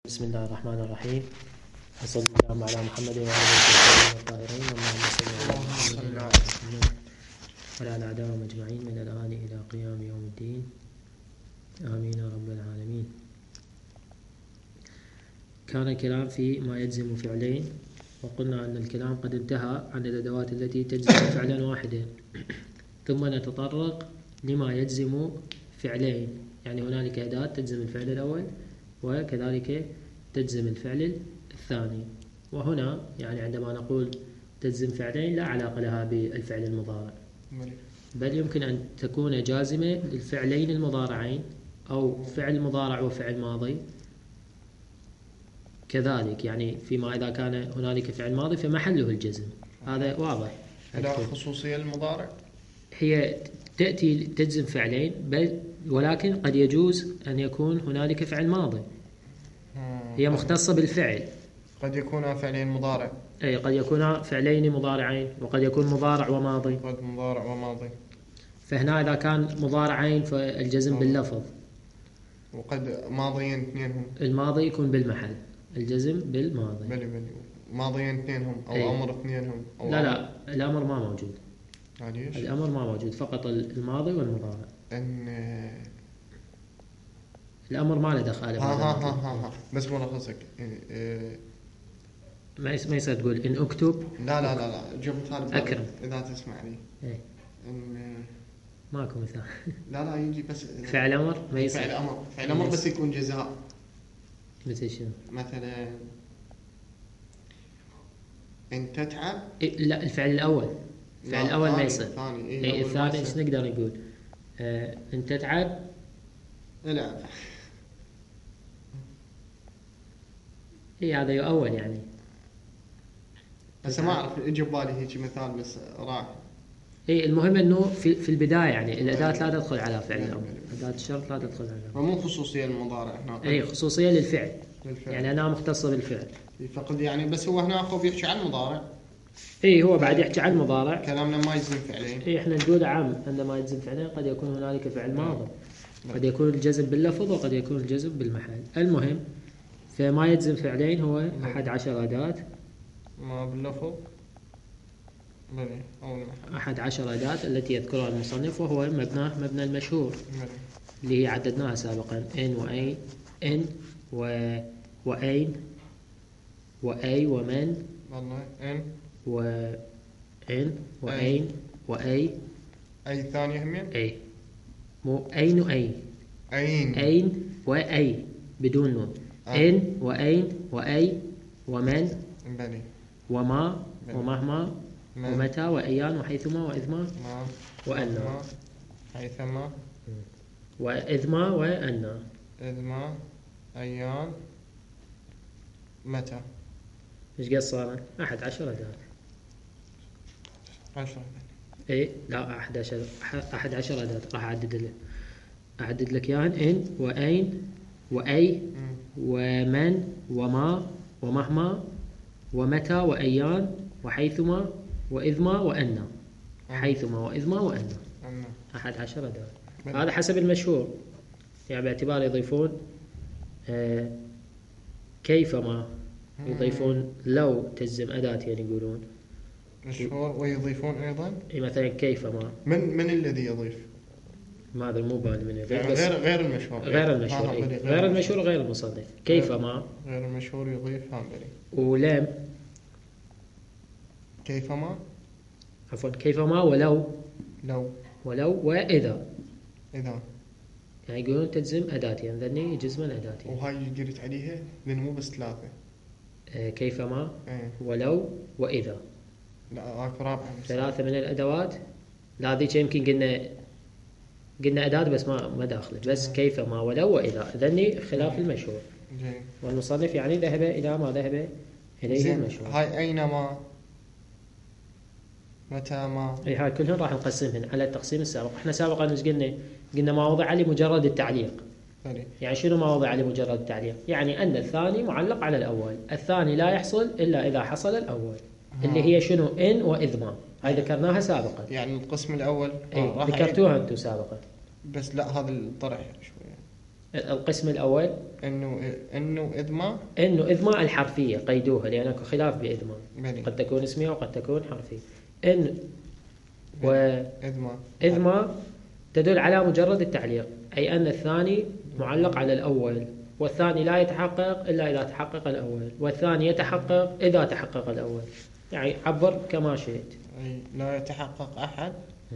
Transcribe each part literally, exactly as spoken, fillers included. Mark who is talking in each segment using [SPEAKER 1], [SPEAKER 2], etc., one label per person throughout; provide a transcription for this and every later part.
[SPEAKER 1] بسم الله الرحمن الرحيم. وصلى الله على محمد وعلى آله الطاهرين اللهم صل على محمد وعلى أعدائهم أجمعين من الآن إلى قيام يوم الدين آمين يا رب العالمين. كان الكلام في ما يجزم فعلين، وقلنا أن الكلام قد انتهى عن الأدوات التي تجزم فعلا واحدا، ثم نتطرق لما يجزم فعلين. يعني هنالك أداة تجزم الفعل الأول وكذلك تجزم الفعل الثاني. وهنا يعني عندما نقول تجزم فعلين لا علاقة لها بالفعل المضارع، بل يمكن أن تكون جازمة للفعلين المضارعين أو فعل مضارع وفعل ماضي كذلك. يعني فيما إذا كان هنالك فعل ماضي فمحله الجزم، هذا واضح.
[SPEAKER 2] هذا خصوصية المضارع،
[SPEAKER 1] هي تأتي تجزم فعلين بل ولكن قد يجوز أن يكون هنالك فعل ماضي. هي مختصة بالفعل،
[SPEAKER 2] قد يكون فعلين مضارع،
[SPEAKER 1] أي قد يكون فعلين مضارعين، وقد يكون مضارع وماضي.
[SPEAKER 2] قد مضارع وماضي.
[SPEAKER 1] فهنا إذا كان مضارعين فالجزم باللفظ،
[SPEAKER 2] وقد ماضيين اثنينهم،
[SPEAKER 1] الماضي يكون بالمحل، الجزم بالماضي.
[SPEAKER 2] بلي بلي ماضيين اثنينهم أو
[SPEAKER 1] أي.
[SPEAKER 2] أمر اثنينهم أو
[SPEAKER 1] لا
[SPEAKER 2] أمر.
[SPEAKER 1] لا الأمر ما موجود،
[SPEAKER 2] يعني
[SPEAKER 1] الأمر ما موجود، فقط الماضي والمضارع.
[SPEAKER 2] أن
[SPEAKER 1] الأمر ما له دخل.
[SPEAKER 2] ها ها ها ها ها بس ملخصك إيه.
[SPEAKER 1] ما ما يصير تقول إن أكتب.
[SPEAKER 2] لا لا لا لا جيب مثال
[SPEAKER 1] أكرم
[SPEAKER 2] إذا تسمعني.
[SPEAKER 1] إيه.
[SPEAKER 2] إن
[SPEAKER 1] ماكو مثال.
[SPEAKER 2] لا لا يجي بس
[SPEAKER 1] فعل أمر ما يصير.
[SPEAKER 2] فعل أمر فعل أمر بس يكون جزاء.
[SPEAKER 1] مثل شنو؟
[SPEAKER 2] مثلا إن تتعب.
[SPEAKER 1] إيه لا الفعل الأول، الفعل الأول ما يصير.
[SPEAKER 2] الثاني
[SPEAKER 1] إيه إيه الثاني إيش نقدر نقول؟ آه إن تتعب
[SPEAKER 2] العب.
[SPEAKER 1] إيه هذا يؤول يعني.
[SPEAKER 2] بس ما أعرف يجي ببالي هيك مثال بس راح.
[SPEAKER 1] إيه المهم إنه في في البداية يعني الأداة لا تدخل على فعل الأمر، أداة الشرط لا تدخل على.
[SPEAKER 2] ومو خصوصية المضارع هنا.
[SPEAKER 1] إيه خصوصية للفعل.
[SPEAKER 2] للفعل.
[SPEAKER 1] يعني أنا مختصة بالفعل.
[SPEAKER 2] فقد يعني بس هو هنا أخو بيحكي عن المضارع.
[SPEAKER 1] إيه هو بعد يحكي عن المضارع.
[SPEAKER 2] كلامنا ما يجزم فعلين.
[SPEAKER 1] إيه إحنا نقول عام عندما يجزم فعلين قد يكون هنالك فعل ماضي، قد يكون الجزم باللفظ وقد يكون الجزم بالمحل. المهم فما يجزم فعلين هو أحد عشر أداة.
[SPEAKER 2] ما باللفظ بلي أو المحل.
[SPEAKER 1] أحد عشر أداة التي يذكرها المصنف، وهو مبناه مبنى المشهور
[SPEAKER 2] بلي.
[SPEAKER 1] اللي هي عددناها سابقا إن وأين إن و وأين وأي ومن
[SPEAKER 2] والله إن
[SPEAKER 1] وإن وأين وأي.
[SPEAKER 2] أي ثانية همين.
[SPEAKER 1] أي مو أين وأي.
[SPEAKER 2] أين
[SPEAKER 1] أين وأي بدون نون.
[SPEAKER 2] آه.
[SPEAKER 1] إن وأين وأي ومن
[SPEAKER 2] بلي
[SPEAKER 1] وما
[SPEAKER 2] بلي.
[SPEAKER 1] ومهما
[SPEAKER 2] من.
[SPEAKER 1] ومتى وأيان وحيثما وإذما
[SPEAKER 2] ما
[SPEAKER 1] وأنا.
[SPEAKER 2] حيثما
[SPEAKER 1] وإذما وأنا.
[SPEAKER 2] إذما أيان متى.
[SPEAKER 1] إيش قد صار؟ أحد عشر أداة.
[SPEAKER 2] عشرة.
[SPEAKER 1] إيه لا أحد عشر أحد عشر أداة راح أعدد لك أعدد لك يعني إن وأين وأي ومن وما ومهما ومتى وأيان وحيثما وإذما وأنا. حيثما وإذما وأنا أحد عشر أداة. هذا حسب المشهور، يعني باعتبار يضيفون آه كيفما، يضيفون لو تجزم أداة يعني يقولون
[SPEAKER 2] مشهور، ويضيفون أيضا
[SPEAKER 1] مثلا كيفما.
[SPEAKER 2] من من الذي يضيف؟
[SPEAKER 1] ما أدري مو بالي من
[SPEAKER 2] يعني غير غير المشهور.
[SPEAKER 1] غير المشهور. إيه؟ غير, غير المشهور غير المصنف. كيفما
[SPEAKER 2] غير المشهور يضيف هامبري.
[SPEAKER 1] ولم
[SPEAKER 2] كيفما
[SPEAKER 1] عفوا كيفما ولو
[SPEAKER 2] لو
[SPEAKER 1] ولو وإذا.
[SPEAKER 2] إذا
[SPEAKER 1] يعني يقولون تجزم أداتين ذني جزما أداتين.
[SPEAKER 2] وهاي جريت عليها لأن مو بس ثلاثة.
[SPEAKER 1] آه كيفما
[SPEAKER 2] ايه.
[SPEAKER 1] ولو وإذا.
[SPEAKER 2] لا اكو رابعة.
[SPEAKER 1] ثلاثة من الأدوات. لا هذيك يمكن قلنا قلنا أداة بس ما ما داخلت، بس كيفما ولو وإذا ذني خلاف المشهور.
[SPEAKER 2] جي.
[SPEAKER 1] والمصنف يعني ذهب إلى ما ذهب إليه المشهور.
[SPEAKER 2] هاي أينما متى ما.
[SPEAKER 1] اي هاي كلهم راح نقسمهن على التقسيم السابق. احنا سابقا ايش قلنا؟ قلنا ما وضع لمجرد التعليق.
[SPEAKER 2] فلي.
[SPEAKER 1] يعني شنو ما وضع لمجرد التعليق؟ يعني أن الثاني معلق على الأول، الثاني لا يحصل إلا إذا حصل الأول. ها. اللي هي شنو؟ إن وإذما. هاي ذكرناها سابقا.
[SPEAKER 2] يعني القسم الأول
[SPEAKER 1] اي ذكرتوها أنتم سابقا.
[SPEAKER 2] بس لا هذا الطرح شوية.
[SPEAKER 1] القسم الأول
[SPEAKER 2] انه انه اذ ما
[SPEAKER 1] إنه إذ ما الحرفية قيدوها لأن اكو خلاف بإذ ما،
[SPEAKER 2] بني
[SPEAKER 1] قد تكون اسمية وقد تكون حرفية. إن و
[SPEAKER 2] اذ ما
[SPEAKER 1] إذ ما تدل على مجرد التعليق، أي أن الثاني معلق على الأول، والثاني لا يتحقق إلا إذا تحقق الأول، والثاني يتحقق إذا تحقق الأول. يعني عبر كما شئت.
[SPEAKER 2] أي لا يتحقق أحد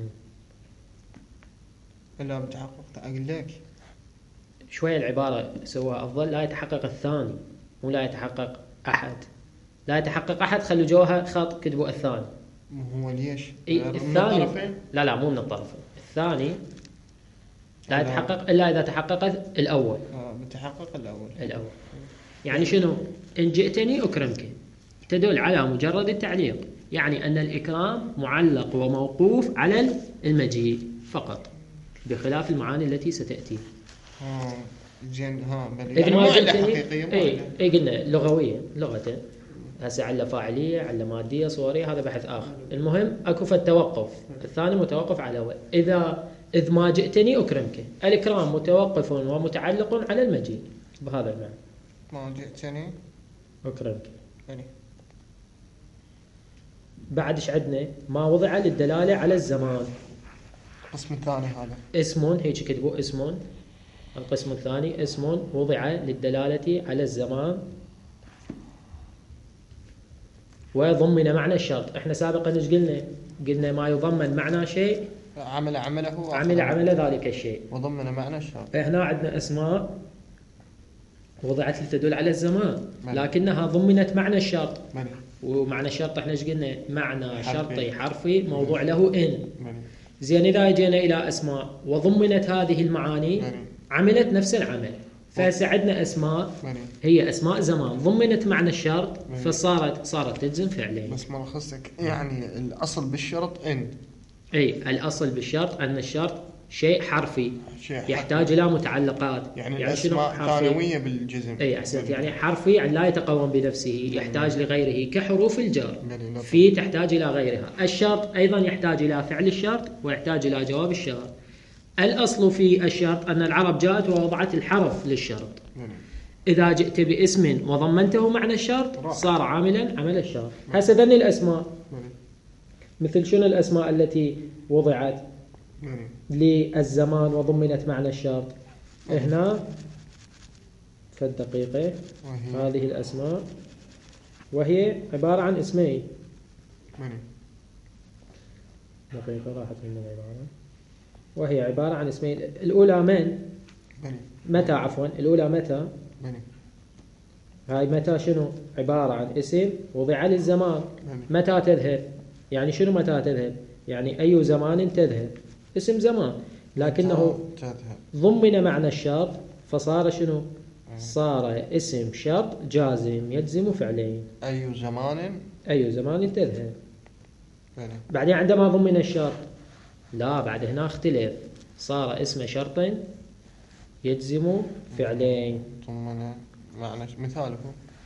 [SPEAKER 2] إلا بتحقق. أقول لك
[SPEAKER 1] شوية العبارة سواء أفضل، لا يتحقق الثاني مو لا يتحقق أحد. لا يتحقق أحد خلوا جوها خط كتبوا الثاني.
[SPEAKER 2] هو ليش؟
[SPEAKER 1] إيه
[SPEAKER 2] من
[SPEAKER 1] الثاني
[SPEAKER 2] الطرفين؟
[SPEAKER 1] لا لا مو من الطرفين. الثاني لا
[SPEAKER 2] لا.
[SPEAKER 1] يتحقق إلا إذا تحقق الأول.
[SPEAKER 2] آه بتحقق الأول.
[SPEAKER 1] الأول يعني شنو؟ إن جئتني أكرمك تدل على مجرد التعليق، يعني أن الإكرام معلق وموقوف على المجيء فقط، بخلاف المعاني التي ستأتي.
[SPEAKER 2] ها زين ها بل
[SPEAKER 1] إذا
[SPEAKER 2] يعني ما
[SPEAKER 1] ما
[SPEAKER 2] عنده
[SPEAKER 1] جئتني
[SPEAKER 2] حقيقية ما
[SPEAKER 1] إي
[SPEAKER 2] عنده.
[SPEAKER 1] إي قلنا لغوية لغة، هسه على فاعلية على مادية صورية هذا بحث آخر. المهم أكو في التوقف الثاني متوقف على أول. إذا إذ ما جئتني أكرمك، الإكرام متوقف ومتعلق على المجيء بهذا المعنى.
[SPEAKER 2] ما جئتني
[SPEAKER 1] أكرمك.
[SPEAKER 2] بني
[SPEAKER 1] بعد ايش عندنا؟ ما وضع للدلالة على الزمان.
[SPEAKER 2] القسم الثاني هذا
[SPEAKER 1] اسم هيك كتبوا اسم. القسم الثاني اسم وضع للدلالة على الزمان وضمن معنى الشرط. احنا سابقا ايش قلنا؟ قلنا ما يضمن معنى شيء
[SPEAKER 2] عمل عمله
[SPEAKER 1] عمل عمل ذلك الشيء.
[SPEAKER 2] وضمن معنى الشرط.
[SPEAKER 1] هنا عندنا اسماء وضعت لتدل على الزمان
[SPEAKER 2] بني.
[SPEAKER 1] لكنها ضمنت معنى الشرط.
[SPEAKER 2] بني
[SPEAKER 1] ومعنى الشرط احنا ايش قلنا؟ معنى
[SPEAKER 2] حرفي.
[SPEAKER 1] شرطي حرفي موضوع له ان.
[SPEAKER 2] بني
[SPEAKER 1] زين إذا جينا إلى أسماء وضمنت هذه المعاني
[SPEAKER 2] بني
[SPEAKER 1] عملت نفس العمل، فهسه عندنا أسماء
[SPEAKER 2] بني
[SPEAKER 1] هي أسماء زمان ضمنت معنى الشرط فصارت صارت تلزم فعلين.
[SPEAKER 2] بس ما لخصك يعني الأصل بالشرط إن
[SPEAKER 1] أي الأصل بالشرط أن الشرط شيء حرفي
[SPEAKER 2] شيء حرفي.
[SPEAKER 1] يحتاج إلى متعلقات.
[SPEAKER 2] يعني,
[SPEAKER 1] يعني شنو
[SPEAKER 2] الأسماء
[SPEAKER 1] حرفي؟
[SPEAKER 2] ثانوية بالجزم.
[SPEAKER 1] أي أحسنت. يعني حرفي يعني لا يتقوم بنفسه، يحتاج لغيره كحروف الجر.
[SPEAKER 2] بني لطف.
[SPEAKER 1] في تحتاج إلى غيرها. الشرط أيضا يحتاج إلى فعل الشرط ويحتاج إلى جواب الشرط. الأصل في الشرط أن العرب جاءت ووضعت الحرف للشرط.
[SPEAKER 2] بني
[SPEAKER 1] إذا جئت باسم وضمنته معنى الشرط
[SPEAKER 2] رائع.
[SPEAKER 1] صار عاملا عمل الشرط. هسه ذني الأسماء
[SPEAKER 2] بني
[SPEAKER 1] مثل شنو الأسماء التي وضعت
[SPEAKER 2] بني
[SPEAKER 1] للزمان وضمنت معنى الشرط؟ هنا في الدقيقة
[SPEAKER 2] وهي
[SPEAKER 1] هذه الأسماء وهي عبارة عن اسمين.
[SPEAKER 2] بني
[SPEAKER 1] دقيقة راحت من العبارة. وهي عبارة عن اسمين. الأولى من
[SPEAKER 2] بني
[SPEAKER 1] متى عفوا الأولى متى.
[SPEAKER 2] بني
[SPEAKER 1] هاي متى شنو؟ عبارة عن اسم وضع للزمان.
[SPEAKER 2] بني
[SPEAKER 1] متى تذهب؟ يعني شنو متى تذهب؟ يعني أي زمان تذهب؟ اسم زمان لكنه
[SPEAKER 2] تذهب
[SPEAKER 1] ضمن معنى الشرط فصار شنو؟ صار اسم شرط جازم يجزم فعلين.
[SPEAKER 2] أي زمان
[SPEAKER 1] أي زمان تذهب.
[SPEAKER 2] بني
[SPEAKER 1] بعدين عندما ضمن الشرط لا بعد هنا اختلف، صار اسم شرط يجزم فعلين.
[SPEAKER 2] ضمن معنى مثاله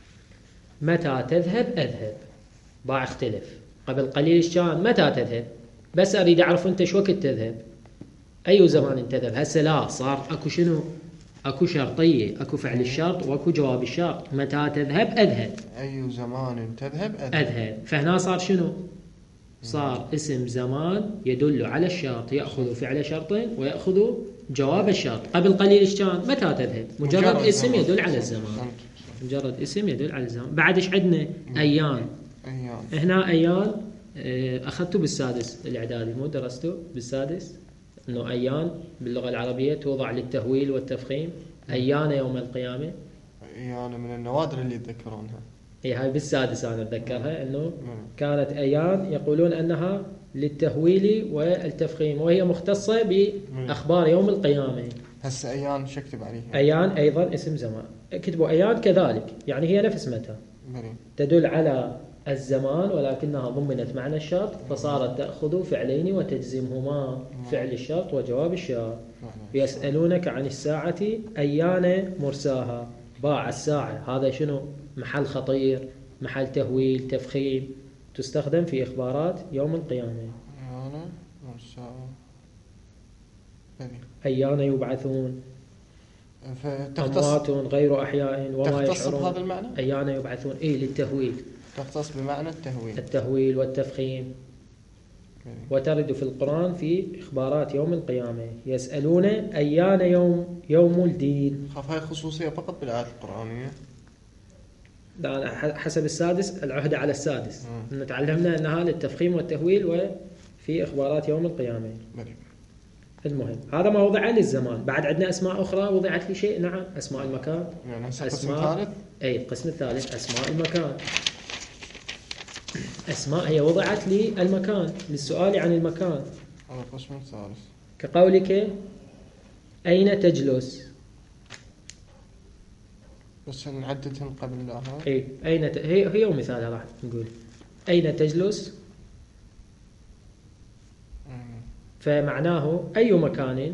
[SPEAKER 1] متى تذهب أذهب باع اختلف. قبل قليل ايش كان؟ متى تذهب؟ بس أريد أعرف أنت شو وقت تذهب؟ أي زمان تذهب؟ هسه لا صار أكو شنو؟ أكو شرطية، أكو فعل الشرط وأكو جواب الشرط. متى تذهب أذهب.
[SPEAKER 2] أي زمان تذهب أذهب,
[SPEAKER 1] أذهب. فهنا صار شنو؟ صار اسم زمان يدل على الشرط يأخذ فعل شرط ويأخذ جواب الشرط. قبل قليل ايش كان؟ متى تذهب؟ مجرد, مجرد اسم
[SPEAKER 2] زمان.
[SPEAKER 1] يدل على الزمان. مجرد اسم يدل على الزمان. بعد ايش عندنا؟ أيام.
[SPEAKER 2] أيام
[SPEAKER 1] هنا أيام أخذته بالسادس الإعدادي مو درسته بالسادس إنه أيام باللغة العربية توضع للتهويل والتفخيم. أيان يوم القيامة.
[SPEAKER 2] أيام من النوادر اللي يتذكرونها.
[SPEAKER 1] هي هاي بالسادس أنا أتذكرها إنه كانت أيام يقولون أنها للتهويل والتفخيم وهي مختصة بأخبار يوم القيامة.
[SPEAKER 2] هسه أيان شو أكتب عليها؟
[SPEAKER 1] أيان أيضا اسم زمان. اكتبوا أيان كذلك يعني هي نفس متى
[SPEAKER 2] بني
[SPEAKER 1] تدل على الزمان ولكنها ضمنت معنى الشرط فصارت تأخذ فعلين وتجزمهما فعل الشرط وجواب الشرط. يسألونك عن الساعة أيان مرساها. باع الساعة هذا شنو؟ محل خطير محل تهويل تفخيم تستخدم في إخبارات يوم القيامة.
[SPEAKER 2] أيان مرساها بني
[SPEAKER 1] أيان يبعثون.
[SPEAKER 3] فتختص
[SPEAKER 1] أموات غير أحياء وما
[SPEAKER 3] تختص
[SPEAKER 1] يشعرون
[SPEAKER 3] بهذا المعنى؟
[SPEAKER 1] أيان يبعثون. إيه للتهويل،
[SPEAKER 3] تختص بمعنى التهويل.
[SPEAKER 1] التهويل والتفخيم. وترد في القرآن في إخبارات يوم القيامة، يسألون أيان يوم يوم الدين.
[SPEAKER 3] خاف هاي خصوصية فقط بالآيات القرآنية.
[SPEAKER 1] ده حسب السادس، العهدة على السادس أن تعلمنا أنها للتفخيم والتهويل وفي إخبارات يوم القيامة.
[SPEAKER 3] بلي.
[SPEAKER 1] المهم هذا ما وضع للزمان. بعد عندنا أسماء أخرى وضعت لشيء، نعم، أسماء المكان.
[SPEAKER 3] يعني القسم
[SPEAKER 1] أسماء
[SPEAKER 3] الثالث.
[SPEAKER 1] أي القسم الثالث أسماء المكان. أسماء هي وضعت للمكان، للسؤال عن المكان.
[SPEAKER 3] هذا القسم الثالث.
[SPEAKER 1] كقولك أين تجلس؟
[SPEAKER 3] بس نعددهن قبل لا ها.
[SPEAKER 1] أي أين ت... هي هي ومثالها راح نقول أين تجلس، فمعناه أي مكان،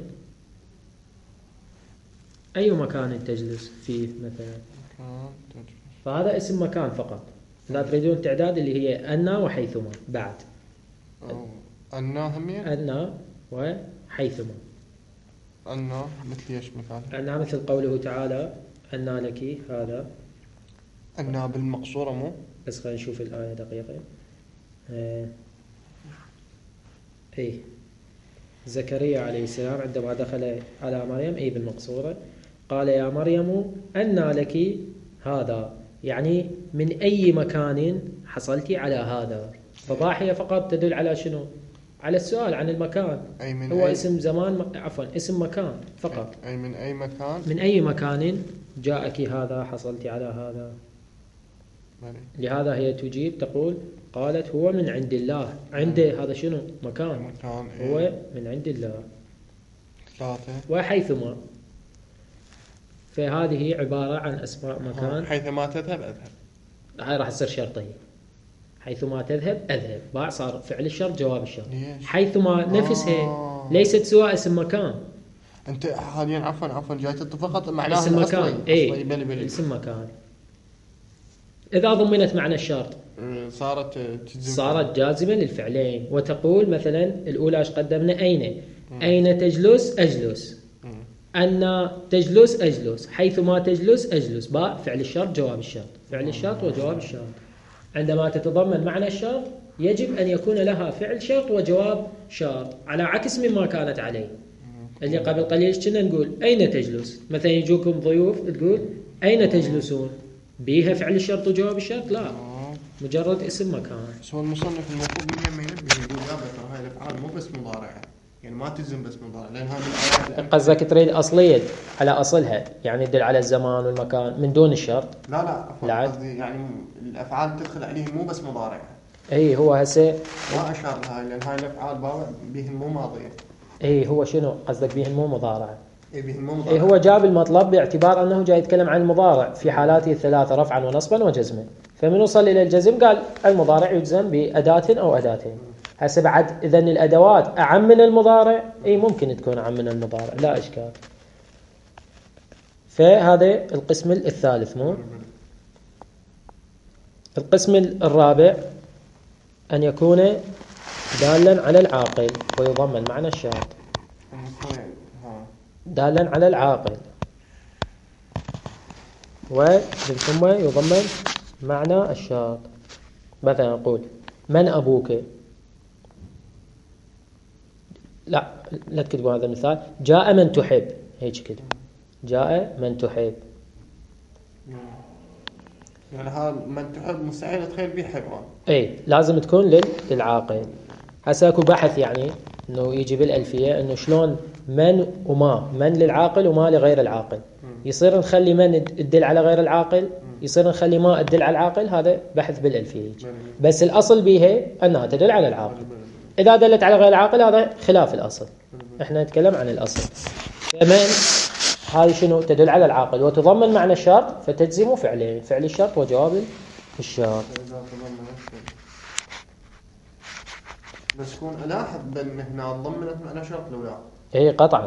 [SPEAKER 1] أي مكان تجلس فيه مثلا. فهذا اسم مكان فقط. لا تريدون تعداد اللي هي أن وحيثما بعد.
[SPEAKER 3] أن همين.
[SPEAKER 1] أن وحيثما.
[SPEAKER 3] أن مثل إيش مثال؟
[SPEAKER 1] أن مثل قوله تعالى أن لك هذا.
[SPEAKER 3] أن بالمقصورة مو.
[SPEAKER 1] بس خلينا نشوف الآية دقيقة. آه. إيه زكريا عليه السلام عندما دخل على مريم أي بالمقصورة قال يا مريم أن لك هذا، يعني من أي مكان حصلتي على هذا. فضاحية فقط تدل على شنو؟ على السؤال عن المكان.
[SPEAKER 3] أي من
[SPEAKER 1] هو
[SPEAKER 3] أي
[SPEAKER 1] اسم زمان، عفوا اسم مكان فقط.
[SPEAKER 3] أي من أي مكان.
[SPEAKER 1] من أي مكان جاءك هذا، حصلتي على هذا.
[SPEAKER 3] بلي.
[SPEAKER 1] لهذا هي تجيب تقول قالت هو من عند الله. عنده هذا شنو؟ مكان.
[SPEAKER 3] مكان.
[SPEAKER 1] هو
[SPEAKER 3] إيه.
[SPEAKER 1] من عند الله.
[SPEAKER 3] ثلاثة.
[SPEAKER 1] وحيثما، فهذه عبارة عن أسماء مكان.
[SPEAKER 3] حيثما تذهب أذهب.
[SPEAKER 1] هاي راح تصير شرطية. حيثما تذهب أذهب، باع صار فعل الشرط جواب الشرط.
[SPEAKER 3] ليش؟
[SPEAKER 1] حيثما نفسها
[SPEAKER 3] آه.
[SPEAKER 1] ليست سواء اسم مكان.
[SPEAKER 3] أنت حاليا عفوا عفوا جاي فقط معناها
[SPEAKER 1] اسم مكان.
[SPEAKER 3] أصلي.
[SPEAKER 1] إيه
[SPEAKER 3] أصلي. بلي بلي.
[SPEAKER 1] اسم مكان. إذا ضمنت معنى الشرط
[SPEAKER 3] صارت تجزم.
[SPEAKER 1] صارت جازمة للفعلين. وتقول مثلا الأولى ايش قدمنا؟ أين. أين تجلس؟ أجلس. أن تجلس أجلس. حيثما تجلس أجلس. باء فعل الشرط جواب الشرط. فعل الشرط وجواب الشرط. عندما تتضمن معنى الشرط يجب أن يكون لها فعل شرط وجواب شرط، على عكس مما كانت عليه. اللي قبل قليل كنا نقول أين تجلس، مثلا يجوكم ضيوف تقول أين تجلسون، بيها فعل الشرط وجواب الشرط؟ لا، مجرد اسم مكان.
[SPEAKER 3] بس هو المصنف المفروض من يمين يقول يا ترى هاي الأفعال مو بس مضارعة، يعني ما تلزم بس مضارع، لأن هاي من الآيات.
[SPEAKER 1] قصدك تريد أصلية على أصلها، يعني يدل على الزمان والمكان من دون الشرط.
[SPEAKER 3] لا لا عفوا قصدي يعني الأفعال تدخل عليهم مو بس مضارعة.
[SPEAKER 1] اي هو هسه
[SPEAKER 3] ما أشار لهاي، لأن هاي الأفعال بيهن مو ماضية.
[SPEAKER 1] اي هو شنو قصدك بيهن مو مضارعة؟
[SPEAKER 3] اي بيهن مو مضارعة.
[SPEAKER 1] اي هو جاب المطلب باعتبار أنه جاي يتكلم عن المضارع في حالاته الثلاثة، رفعا ونصبا وجزما. فمن وصل إلى الجزم قال المضارع يجزم بأداة أو أداتين. هسه بعد إذن الأدوات أعم من المضارع، اي ممكن تكون أعم من المضارع لا إشكال. فهذا القسم الثالث. مو القسم الرابع أن يكون دالا على العاقل ويضمن معنى الشرط. دالا على العاقل ثم يضمن معنى الشرط. مثلا نقول من أبوك؟ لا لا تكتبوا هذا المثال. جاء من تحب، هيك كده جاء من تحب.
[SPEAKER 3] يعني هذا من تحب مستحيل تخيل به حيوان. اي
[SPEAKER 1] لازم تكون للعاقل. هسه اكو بحث يعني انه يجي بالالفيه انه شلون من وما، من للعاقل وما لغير العاقل. يصير نخلي من تدل على غير العاقل، يصير نخلي ما تدل على العاقل. هذا بحث بالالفيه يجي. بس الاصل بيها انها تدل على العاقل. اذا دلت على غير العاقل هذا خلاف الاصل. احنا نتكلم عن الاصل. فمن هذه شنو؟ تدل على العاقل وتضمن معنى الشرط، فتجزم فعلين، فعل الشرط وجواب الشرط.
[SPEAKER 3] بس كون الاحظ بان هنا ضمنت معنى شرط لو لا.
[SPEAKER 1] اي قطعا.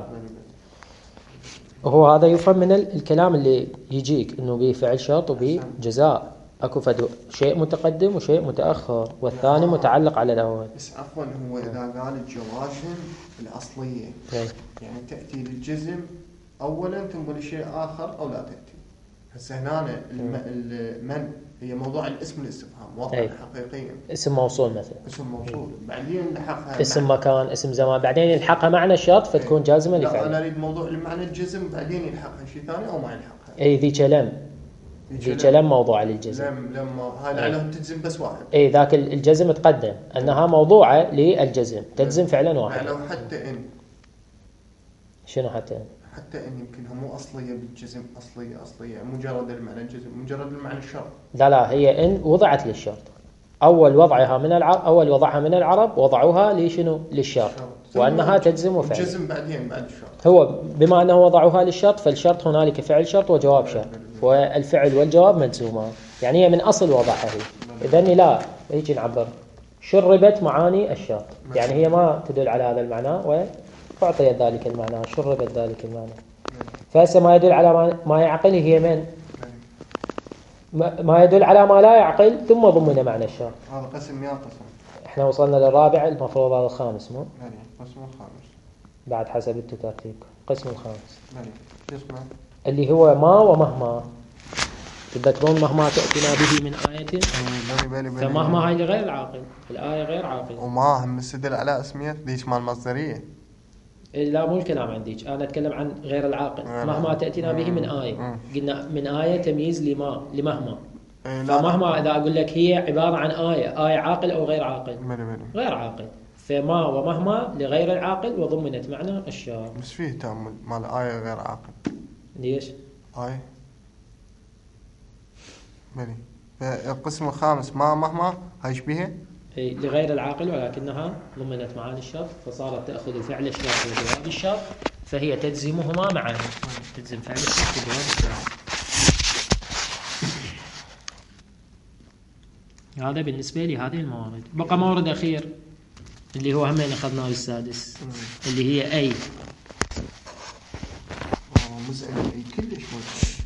[SPEAKER 1] وهو هذا يفهم من الكلام اللي يجيك انه به فعل شرط وبه جزاء. اكو فد شيء متقدم وشيء متاخر، والثاني آه. متعلق على الاول.
[SPEAKER 3] بس عفوا هو اذا قال الجواشم الاصليه
[SPEAKER 1] هي.
[SPEAKER 3] يعني تاتي للجزم اولا تنقل شيء اخر او لا تاتي. هسه هنا الم... من هي موضوع الاسم الاستفهام وضع
[SPEAKER 1] أي.
[SPEAKER 3] حقيقيا
[SPEAKER 1] اسم موصول مثلا،
[SPEAKER 3] اسم موصول بعدين لحقها
[SPEAKER 1] اسم مكان، اسم زمان، بعدين يلحقها معنى الشرط فتكون جازمة
[SPEAKER 3] لا
[SPEAKER 1] لفعل.
[SPEAKER 3] انا اريد موضوع المعنى الجزم بعدين يلحقها شيء ثاني او ما يلحقها.
[SPEAKER 1] اي ذيك لم ذيك لم موضوعة للجزم.
[SPEAKER 3] لم لما هاي لعلهم تجزم بس واحد.
[SPEAKER 1] اي ذاك الجزم تقدم انها موضوعة للجزم تجزم فعلا واحد.
[SPEAKER 3] لو حتى ان
[SPEAKER 1] شنو حتى ان؟
[SPEAKER 3] حتى ان يمكنها مو اصليه بالجزم، اصليه اصليه مجرد المعنى الجزم مجرد المعنى الشرط.
[SPEAKER 1] لا لا هي ان وضعت للشرط. اول وضعها من العرب، اول وضعها من العرب وضعوها لشنو؟ للشرط، وانها تجزم وفعل.
[SPEAKER 3] الجزم بعدين بعد الشرط.
[SPEAKER 1] هو بما انه وضعوها للشرط فالشرط هنالك فعل شرط وجواب شرط، والفعل والجواب مجزومان، يعني هي من اصل وضعها هي. اذا لا هيك نعبر شربت معاني الشرط، يعني هي ما تدل على هذا المعنى وأعطيت ذلك المعنى، شربت ذلك المعنى. فهسه ما يدل على ما يعقل هي من ما يدل على ما لا يعقل ثم ضمن معنى الشرط.
[SPEAKER 3] هذا قسم يا قسم.
[SPEAKER 1] احنا وصلنا للرابع، المفروض هذا الخامس مو؟
[SPEAKER 3] نعم قسم الخامس.
[SPEAKER 1] بعد حسب الترتيب قسم الخامس.
[SPEAKER 3] نعم اسمه
[SPEAKER 1] اللي هو ما ومهما. تذكرون مهما تأتينا به من آية؟
[SPEAKER 3] بني بني بني
[SPEAKER 1] فمهما هاي لغير العاقل، الآية غير عاقل.
[SPEAKER 3] وما هم مستدل على اسمية ليش مال مصدرية.
[SPEAKER 1] لا مو الكلام عنديك، أنا أتكلم عن غير العاقل. مهما تأتينا به من آية، قلنا من آية تمييز لما لمهما. فمهما إذا أقول لك هي عبارة عن آية، آية عاقل أو غير عاقل؟
[SPEAKER 3] بني بني.
[SPEAKER 1] غير عاقل. فما ومهما لغير العاقل وضمنت معنى الشرط.
[SPEAKER 3] بس فيه تأمل مال آية غير عاقل.
[SPEAKER 1] ليش؟
[SPEAKER 3] آية بني. فالقسم الخامس ما مهما هاي شبيهه
[SPEAKER 1] أي لغير العاقل ولكنها ضمنت معاني الشرط، فصارت تأخذ فعل الشرط وجواب الشرط، فهي تجزمهما معا، تجزم فعل الشرط وجواب الشرط. هذا بالنسبة لهذه الموارد. بقى مورد أخير اللي هو همين أخذناه بالسادس، اللي هي أي.
[SPEAKER 3] مزعج أي كلش مزعج.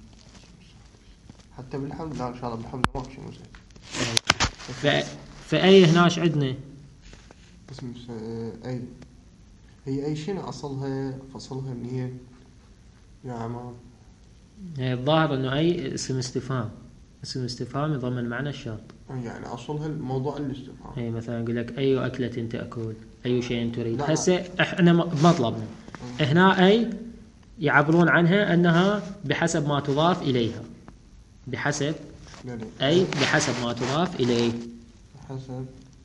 [SPEAKER 3] حتى بالحمد لا إن شاء الله بالحمد ما في شيء مزعج.
[SPEAKER 1] فأي هناش عندنا
[SPEAKER 3] اسم أي. هي أي شيء أصلها فصلها منين يا عمام؟
[SPEAKER 1] هي الظاهر إنه أي اسم استفهام، اسم استفهام يضمن معنى الشرط.
[SPEAKER 3] يعني أصلها الموضوع الاستفهام.
[SPEAKER 1] أي مثلا أقول لك أي أكلة تأكل، أي شيء تريد. هسه إحنا مطلبنا هنا أي يعبرون عنها أنها بحسب ما تضاف إليها، بحسب أي بحسب ما تضاف إليه.
[SPEAKER 3] بحسب.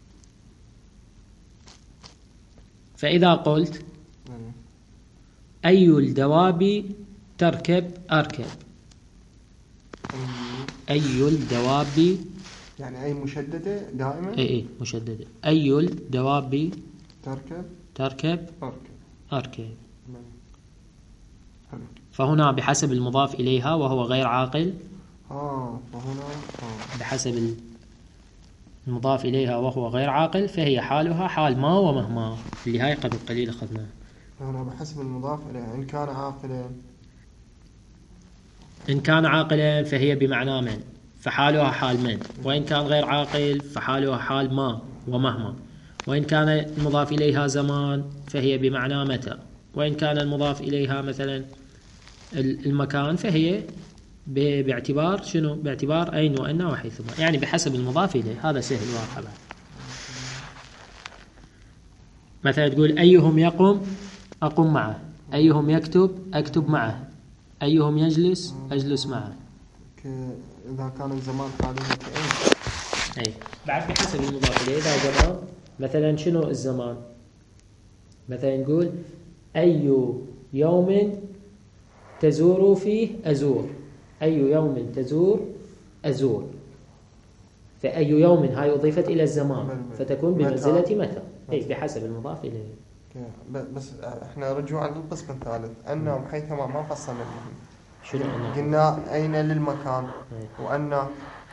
[SPEAKER 1] فإذا قلت أي الدواب تركب أركب، أي الدواب
[SPEAKER 3] يعني أي مشددة دائما.
[SPEAKER 1] أي أي مشددة. أي الدواب
[SPEAKER 3] تركب
[SPEAKER 1] تركب
[SPEAKER 3] أركب
[SPEAKER 1] أركب. فهنا بحسب المضاف إليها وهو غير عاقل.
[SPEAKER 3] آه فهنا آه.
[SPEAKER 1] بحسب المضاف إليها وهو غير عاقل فهي حالها حال ما ومهما، اللي هاي قبل قليل أخذناه.
[SPEAKER 3] هنا بحسب المضاف إليه إن كان عاقلا.
[SPEAKER 1] إن كان عاقلا فهي بمعنى من، فحالها حال من. وإن كان غير عاقل فحالها حال ما ومهما. وإن كان المضاف إليها زمان فهي بمعنى متى. وإن كان المضاف إليها مثلا المكان فهي باعتبار شنو؟ باعتبار أين وأن وحيثما، يعني بحسب المضاف إليه. هذا سهل واضح بعد. مثلا تقول أيهم يقوم أقوم معه، أيهم يكتب أكتب معه، أيهم يجلس أجلس معه.
[SPEAKER 3] إذا كان الزمان حاليا كأين.
[SPEAKER 1] أي بعد بحسب المضاف إليه. إذا زمان مثلا شنو الزمان؟ مثلا نقول أي يوم تزور فيه أزور، أي يوم تزور أزور. فأي يوم هاي أضيفت إلى الزمان فتكون بمنزلة متى. أي بحسب المضاف إليه.
[SPEAKER 3] بس احنا رجوعا للقسم الثالث أنهم حيثما ما فصلنا بهم.
[SPEAKER 1] شنو أنه؟
[SPEAKER 3] قلنا أين للمكان وأن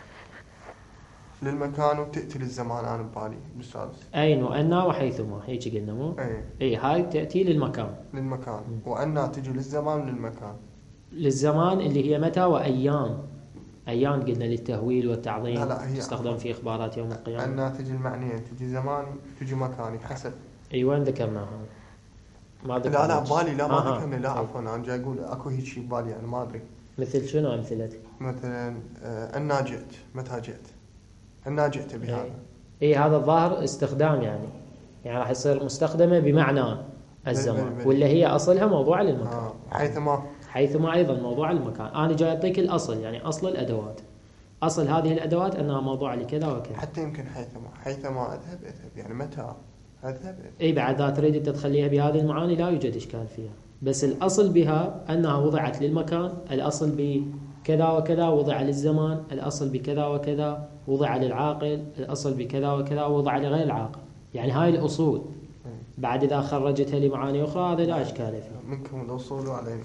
[SPEAKER 3] للمكان وتأتي للزمان. أنا ببالي بالسادس
[SPEAKER 1] أين وأن وحيثما هيك قلنا مو؟
[SPEAKER 3] أي.
[SPEAKER 1] أي هاي تأتي للمكان.
[SPEAKER 3] للمكان وأن تجي للزمان للمكان.
[SPEAKER 1] للزمان اللي هي متى وأيام. أيام قلنا للتهويل والتعظيم.
[SPEAKER 3] لا لا هي
[SPEAKER 1] تستخدم في إخبارات يوم القيامة.
[SPEAKER 3] أن تجي المعنيين، تجي زماني تجي مكاني حسب.
[SPEAKER 1] أي وين ذكرناها؟ ما ذكر
[SPEAKER 3] لا لا
[SPEAKER 1] هيك.
[SPEAKER 3] ببالي لا ما
[SPEAKER 1] آه، آه.
[SPEAKER 3] ذكرني لا
[SPEAKER 1] أي.
[SPEAKER 3] عفوا انا جاي اقول اكو هيك شيء ببالي يعني ما ادري.
[SPEAKER 1] مثل شنو أمثلة؟
[SPEAKER 3] مثلا آه، أنا جئت متى جئت أنا جئت بهذا.
[SPEAKER 1] اي إيه هذا الظاهر استخدام يعني يعني راح يصير مستخدمة بمعنى الزمان،
[SPEAKER 3] بل- بل-
[SPEAKER 1] ولا هي أصلها موضوع للمكان.
[SPEAKER 3] آه. حيثما
[SPEAKER 1] حيثما أيضا موضوع للمكان. أنا جاي أعطيك الأصل، يعني أصل الأدوات، أصل هذه الأدوات أنها موضوع لكذا وكذا.
[SPEAKER 3] حتى يمكن حيثما حيثما أذهب أذهب يعني متى أذهب أذهب.
[SPEAKER 1] اي بعد ذا تريد أنت تخليها بهذه المعاني لا يوجد إشكال فيها، بس الأصل بها أنها وضعت للمكان، الأصل بكذا وكذا وضع للزمان، الأصل بكذا وكذا وضع للعاقل، الأصل بكذا وكذا وضع لغير العاقل. يعني هاي الأصول بعد إذا خرجتها لمعاني أخرى هذا لا إشكال فيه.
[SPEAKER 3] منكم الوصول علينا.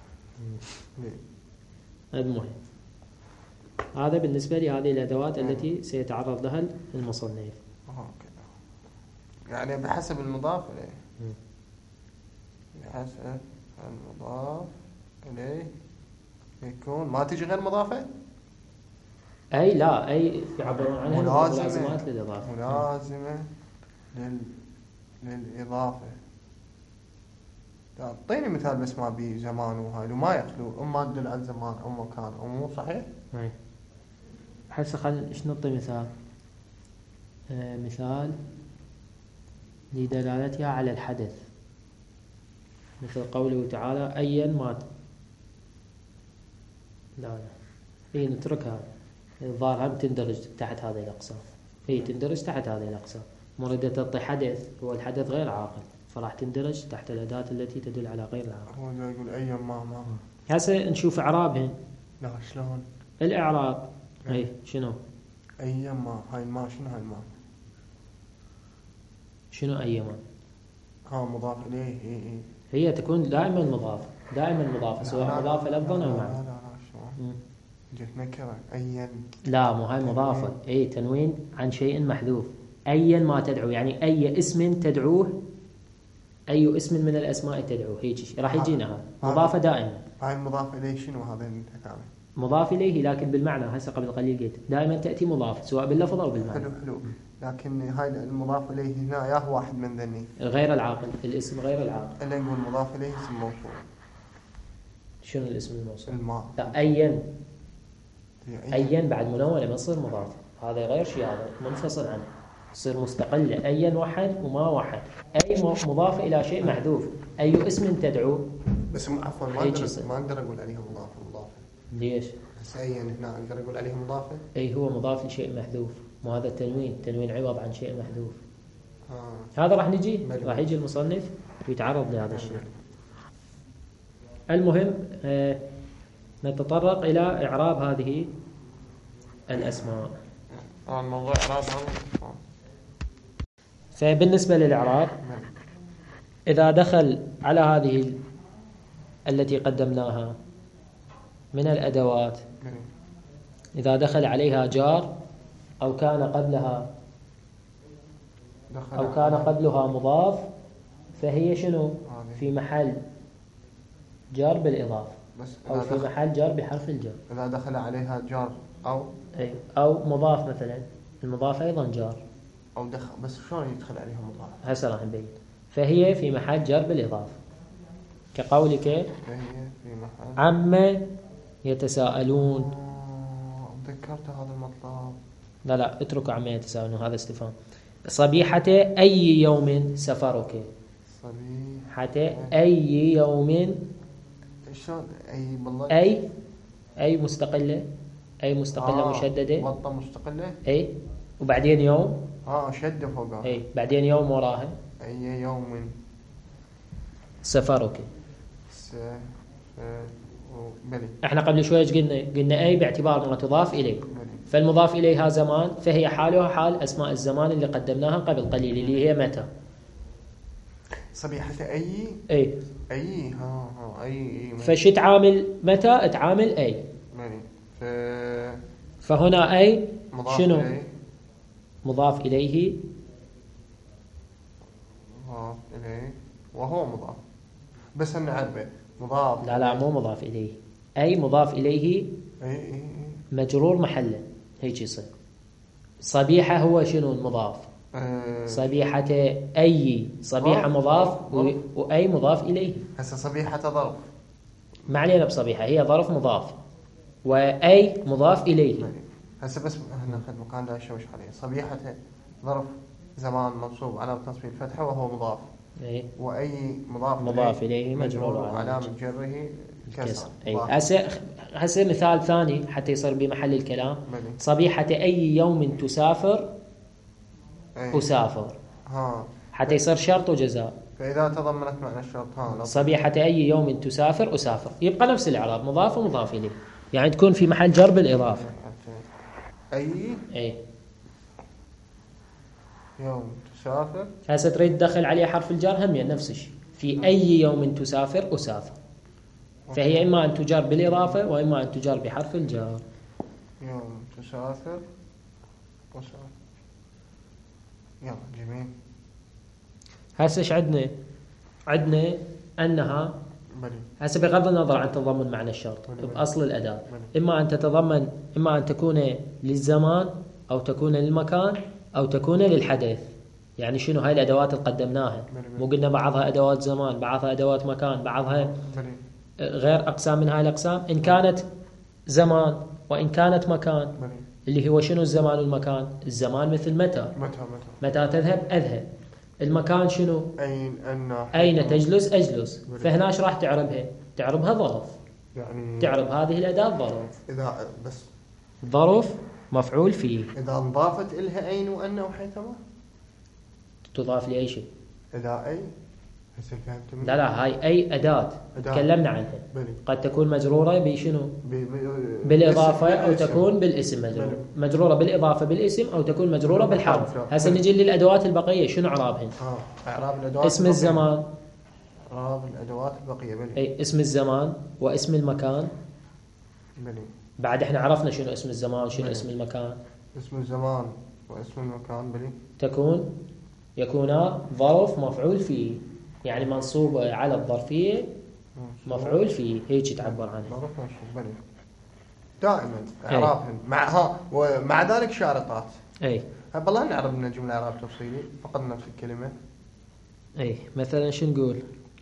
[SPEAKER 1] هذا مهم. هذا بالنسبة لهذه الأدوات التي سيتعرض لها المصنف.
[SPEAKER 3] آه كذا. يعني بحسب المضاف إليه. بحسب المضاف إليه يكون ما تجي غير مضافة.
[SPEAKER 1] أي لا أي يعبرون عنها
[SPEAKER 3] ملازمة
[SPEAKER 1] ملازمات للإضافة.
[SPEAKER 3] ملازمة لل للإضافة. أعطيني مثال بس ما بي زمان وهاي وما يخلو إما تدل على الزمان أو مكان أو مو صحيح.
[SPEAKER 1] أي. هسه خل إيش نعطي مثال. آه مثال لدلالتها على الحدث، مثل قوله تعالى أيا ما ت... لا لا هي نتركها، الظاهر هم تندرج تحت هذه الأقسام. هي تندرج تحت هذه الأقسام. مريدة تعطي حدث، هو الحدث غير عاقل، فراح تندرج تحت الأداة التي تدل على غير العاقل.
[SPEAKER 3] هو جاي يقول أيام ما ما
[SPEAKER 1] هسه نشوف إعرابهن.
[SPEAKER 3] لا شلون
[SPEAKER 1] الإعراب أي شنو
[SPEAKER 3] أيام ما هاي ما شنو هاي ما
[SPEAKER 1] شنو أيما
[SPEAKER 3] ها مضاف إليه إيه إيه.
[SPEAKER 1] هي تكون دائما مضافة، دائما مضافة سواء مضافة لفظا أو
[SPEAKER 3] لا
[SPEAKER 1] معنى.
[SPEAKER 3] لا لا شلون جت نكرة أيا.
[SPEAKER 1] لا مو هاي مضافة، أي تنوين عن شيء محذوف. أيا ما تدعو يعني أي اسم تدعوه، أي اسم من الأسماء تدعوه، هيك راح يجينا هذا مضافة دائما.
[SPEAKER 3] هاي المضاف إليه شنو هذا الكلام؟
[SPEAKER 1] مضاف إليه لكن بالمعنى، هسه قبل قليل قلت دائما تأتي مضافة سواء باللفظ أو بالمعنى.
[SPEAKER 3] حلو حلو. لكن هاي المضاف إليه هنا ياه واحد من ذني
[SPEAKER 1] غير العاقل، الاسم غير العاقل.
[SPEAKER 3] اللي نقول مضاف إليه اسم موصول.
[SPEAKER 1] شنو الاسم الموصول؟
[SPEAKER 3] الماء.
[SPEAKER 1] لا أيا
[SPEAKER 3] أيا
[SPEAKER 1] أيا بعد منونة ما تصير مضافة، هذا غير شيء، هذا منفصل عنه، تصير مستقلة. أيا وحد وما وحد، أي مضاف إلى شيء محذوف، أي اسم تدعو.
[SPEAKER 3] بس عفوا ما
[SPEAKER 1] هيك
[SPEAKER 3] أقدر
[SPEAKER 1] يصير.
[SPEAKER 3] ما أقدر أقول عليها مضافة مضافة.
[SPEAKER 1] ليش؟
[SPEAKER 3] بس أيا هنا أقدر أقول عليها مضافة.
[SPEAKER 1] أي هو مضاف لشيء محذوف، مو هذا التنوين، تنوين عوض عن شيء محذوف.
[SPEAKER 3] آه.
[SPEAKER 1] هذا راح نجي
[SPEAKER 3] بل.
[SPEAKER 1] راح يجي المصنف ويتعرض لهذا الشيء. المهم آه نتطرق إلى إعراب هذه الأسماء.
[SPEAKER 3] آه الموضوع إعراب هذا.
[SPEAKER 1] فبالنسبة للإعراب إذا دخل على هذه التي قدمناها من الأدوات، إذا دخل عليها جار أو كان قبلها أو كان قبلها مضاف فهي شنو؟ في محل جار بالإضافة أو في محل جار بحرف الجر.
[SPEAKER 3] إذا دخل عليها جار أو
[SPEAKER 1] أي أو مضاف، مثلا المضاف أيضا جار
[SPEAKER 3] أو دخل، بس شلون يدخل عليها مضاف؟
[SPEAKER 1] هسه راح نبين. فهي في محل جر بالإضافة كقولك
[SPEAKER 3] فهي في محل
[SPEAKER 1] عما يتساءلون.
[SPEAKER 3] آه، تذكرت هذا المطلب.
[SPEAKER 1] لا لا اتركوا عما يتساءلون، هذا استفهام. صبيحة أي يوم سفرك؟ صبيحة أي يوم.
[SPEAKER 3] شلون أي بالله؟
[SPEAKER 1] أي أي مستقلة، أي مستقلة
[SPEAKER 3] آه.
[SPEAKER 1] مشددة.
[SPEAKER 3] وطة مستقلة.
[SPEAKER 1] أي وبعدين يوم.
[SPEAKER 3] آه شدة فوقها.
[SPEAKER 1] أي بعدين يوم وراها.
[SPEAKER 3] أي يوم
[SPEAKER 1] سفرك.
[SPEAKER 3] سفر بلي.
[SPEAKER 1] احنا قبل شوي قلنا قلنا أي باعتبار ما تضاف إليه، فالمضاف إليها زمان فهي حالها حال أسماء الزمان اللي قدمناها قبل قليل اللي هي متى.
[SPEAKER 3] صبيحة أي.
[SPEAKER 1] أي
[SPEAKER 3] أي ها ها أي.
[SPEAKER 1] فش تعامل متى؟ تعامل أي.
[SPEAKER 3] بلي. ف...
[SPEAKER 1] فهنا أي
[SPEAKER 3] مضاف
[SPEAKER 1] شنو؟
[SPEAKER 3] إليه.
[SPEAKER 1] مضاف إليه.
[SPEAKER 3] مضاف إليه وهو مضاف بس نعربه مضاف.
[SPEAKER 1] لا لا مو مضاف إليه، أي مضاف إليه
[SPEAKER 3] أي أي
[SPEAKER 1] مجرور محله، هيك يصير. صبيحة هو شنو المضاف،
[SPEAKER 3] أه
[SPEAKER 1] صبيحة أي صبيحة
[SPEAKER 3] ظرف،
[SPEAKER 1] مضاف
[SPEAKER 3] ظرف.
[SPEAKER 1] و- وأي مضاف إليه.
[SPEAKER 3] هسه صبيحة ظرف.
[SPEAKER 1] ما علينا بصبيحة، هي ظرف مضاف وأي مضاف إليه.
[SPEAKER 3] بلي. هسه بس ناخذ مكان لا يشوش عليه. صبيحة ظرف زمان منصوب علامة نصبه الفتحة وهو مضاف.
[SPEAKER 1] أي
[SPEAKER 3] وأي مضاف
[SPEAKER 1] مضاف إليه مجرور
[SPEAKER 3] مجرور
[SPEAKER 1] علامة
[SPEAKER 3] علامة جره
[SPEAKER 1] كسر.
[SPEAKER 3] كسر.
[SPEAKER 1] أي
[SPEAKER 3] مضاف.
[SPEAKER 1] هسه هسه مثال ثاني حتى يصير بمحل الكلام.
[SPEAKER 3] بلي.
[SPEAKER 1] صبيحة أي يوم تسافر
[SPEAKER 3] أي.
[SPEAKER 1] أسافر،
[SPEAKER 3] ها
[SPEAKER 1] حتى يصير شرط وجزاء.
[SPEAKER 3] فإذا تضمنت معنى الشرط ها لو
[SPEAKER 1] صبيحة أي يوم تسافر أسافر، يبقى نفس الإعراب مضاف ومضاف إليه، يعني تكون في محل جر بالإضافة.
[SPEAKER 3] أي
[SPEAKER 1] أي
[SPEAKER 3] يوم تسافر.
[SPEAKER 1] هسه تريد تدخل عليه حرف الجر هم يعني نفس الشيء، في أي يوم تسافر أسافر، فهي إما أن تجر بالإضافة وإما أن تجر بحرف الجر.
[SPEAKER 3] يوم تسافر وسافر. يلا جميل.
[SPEAKER 1] هسه ايش عندنا؟ عندنا أنها
[SPEAKER 3] بلي.
[SPEAKER 1] هسه بغض النظر عن تضمن معنى الشرط
[SPEAKER 3] بلي.
[SPEAKER 1] بأصل الأداة،
[SPEAKER 3] بلي.
[SPEAKER 1] إما أن تتضمن إما أن تكون للزمان أو تكون للمكان أو تكون للحدث. يعني شنو هاي الأدوات اللي قدمناها؟ مو قلنا بعضها أدوات زمان، بعضها أدوات مكان، بعضها
[SPEAKER 3] بلي.
[SPEAKER 1] غير أقسام من هاي الأقسام. إن كانت زمان وإن كانت مكان،
[SPEAKER 3] بلي.
[SPEAKER 1] اللي هو شنو الزمان والمكان؟ الزمان مثل متى،
[SPEAKER 3] متى متى
[SPEAKER 1] متى تذهب أذهب. المكان شنو؟
[SPEAKER 3] أين أن
[SPEAKER 1] أين تجلس أجلس.
[SPEAKER 3] بلي.
[SPEAKER 1] فهنا ايش راح تعربها؟ تعربها ظرف،
[SPEAKER 3] يعني
[SPEAKER 1] تعرب هذه الأداة ظرف.
[SPEAKER 3] إذا بس
[SPEAKER 1] ظرف مفعول فيه،
[SPEAKER 3] إذا انضافت إلها أين وأن وحيثما.
[SPEAKER 1] تضاف لأي شيء.
[SPEAKER 3] إذا أي هسه فهمت مني؟
[SPEAKER 1] لا لا هاي أي أداة
[SPEAKER 3] أداة.
[SPEAKER 1] تكلمنا عنها،
[SPEAKER 3] بلي.
[SPEAKER 1] قد تكون مجرورة بشنو؟
[SPEAKER 3] ب- ب-
[SPEAKER 1] بالإضافة
[SPEAKER 3] بالاسم-
[SPEAKER 1] أو
[SPEAKER 3] بالاسم.
[SPEAKER 1] تكون بالاسم مجرورة.
[SPEAKER 3] بلي.
[SPEAKER 1] مجرورة بالإضافة بالاسم أو تكون مجرورة بالحرف.
[SPEAKER 3] بالحرف.
[SPEAKER 1] هسه نجي للأدوات البقية شنو إعرابهن؟
[SPEAKER 3] ها إعراب الأدوات
[SPEAKER 1] اسم
[SPEAKER 3] البقية.
[SPEAKER 1] الزمان،
[SPEAKER 3] إعراب الأدوات البقية. بلي.
[SPEAKER 1] أي اسم الزمان واسم المكان.
[SPEAKER 3] بلي.
[SPEAKER 1] بعد احنا عرفنا شنو اسم الزمان وشنو
[SPEAKER 3] بلي.
[SPEAKER 1] اسم المكان.
[SPEAKER 3] اسم الزمان واسم المكان. بلي.
[SPEAKER 1] تكون يكونا ظرف مفعول فيه، يعني منصوبة على الظرفية مفعول فيه، هيك تعبر عنها.
[SPEAKER 3] معروف ماشي. بلي. دائما إعرابهن مع ها ومع ذلك شارطات.
[SPEAKER 1] أي
[SPEAKER 3] بالله نعرف لنا جملة إعراب تفصيلي فقط نفس الكلمة.
[SPEAKER 1] أي مثلا شو نقول؟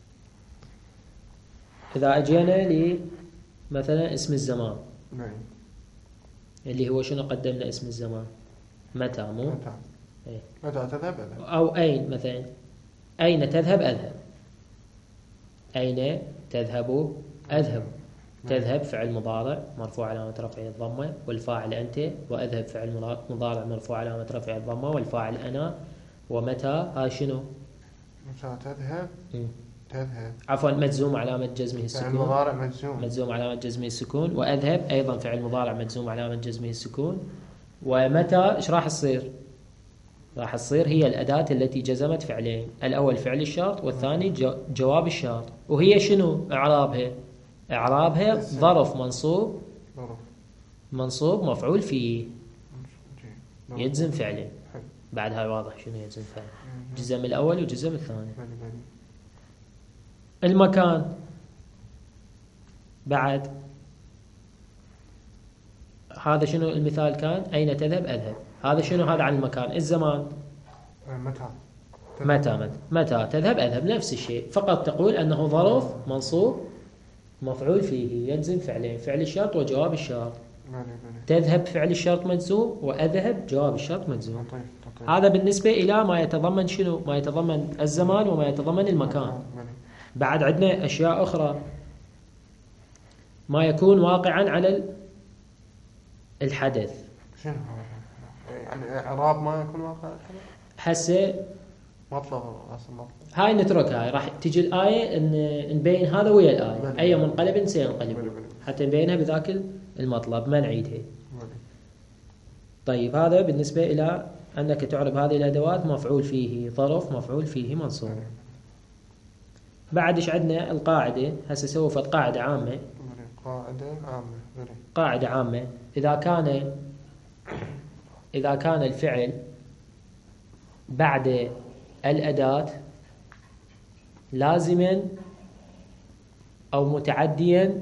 [SPEAKER 1] إذا أجينا لي مثلا اسم الزمان،
[SPEAKER 3] بلي.
[SPEAKER 1] اللي هو شنو قدمنا اسم الزمان؟ متى مو؟
[SPEAKER 3] متى
[SPEAKER 1] أي.
[SPEAKER 3] متى تذهب إذا.
[SPEAKER 1] أو أين مثلا، أين تذهب أذهب، أين تذهب أذهب. تذهب فعل مضارع مرفوع علامة رفعه الضمة والفاعل أنت، وأذهب فعل مضارع مرفوع علامة رفعه الضمة والفاعل أنا، ومتى هاي شنو؟
[SPEAKER 3] متى تذهب.
[SPEAKER 1] مم.
[SPEAKER 3] تذهب
[SPEAKER 1] عفوا مجزوم علامة جزمه
[SPEAKER 3] فعل
[SPEAKER 1] السكون.
[SPEAKER 3] مضارع مجزوم.
[SPEAKER 1] مجزوم علامة جزمه السكون. وأذهب أيضا فعل مضارع مجزوم علامة جزمه السكون. ومتى إيش راح تصير؟ راح تصير هي الأداة التي جزمت فعلين، الأول فعل الشرط والثاني جو جواب الشرط. وهي شنو إعرابها؟ إعرابها ظرف منصوب
[SPEAKER 3] ظرف.
[SPEAKER 1] منصوب مفعول فيه
[SPEAKER 3] ظرف.
[SPEAKER 1] يجزم فعلين.
[SPEAKER 3] حلو.
[SPEAKER 1] بعد هاي واضح شنو يجزم فعلين، جزم الأول وجزم الثاني.
[SPEAKER 3] بلي. بلي.
[SPEAKER 1] المكان بعد هذا شنو المثال كان؟ أين تذهب أذهب. هذا شنو هذا عن المكان. الزمان
[SPEAKER 3] متى
[SPEAKER 1] متى متى متى تذهب أذهب نفس الشيء، فقط تقول أنه ظرف منصوب مفعول فيه يجزم فعلين، فعل الشرط وجواب الشرط.
[SPEAKER 3] بلي. بلي.
[SPEAKER 1] تذهب فعل الشرط مجزوم وأذهب جواب الشرط مجزوم.
[SPEAKER 3] لطيف. لطيف.
[SPEAKER 1] هذا بالنسبة إلى ما يتضمن شنو؟ ما يتضمن الزمان وما يتضمن المكان.
[SPEAKER 3] بلي.
[SPEAKER 1] بعد عندنا أشياء أخرى، ما يكون واقعا على الحدث.
[SPEAKER 3] شنو هذا؟ يعني إعراب ما يكون واقع الحدث.
[SPEAKER 1] هسه
[SPEAKER 3] مطلب أصل مطلب.
[SPEAKER 1] هاي نتركها، هاي راح تجي الآية إن نبين هذا ويا الآية
[SPEAKER 3] بلي.
[SPEAKER 1] أي منقلب سينقلب،
[SPEAKER 3] بلي. بلي.
[SPEAKER 1] حتى نبينها بذاك المطلب ما نعيدها.
[SPEAKER 3] بلي.
[SPEAKER 1] طيب هذا بالنسبة إلى أنك تعرب هذه الأدوات مفعول فيه ظرف مفعول فيه منصوب.
[SPEAKER 3] بلي.
[SPEAKER 1] بعد إيش عندنا؟ القاعدة. هسه سوفت قاعدة عامة.
[SPEAKER 3] بلي. قاعدة عامة. بلي.
[SPEAKER 1] قاعدة عامة إذا كان إذا كان الفعل بعد الأداة لازما أو متعديا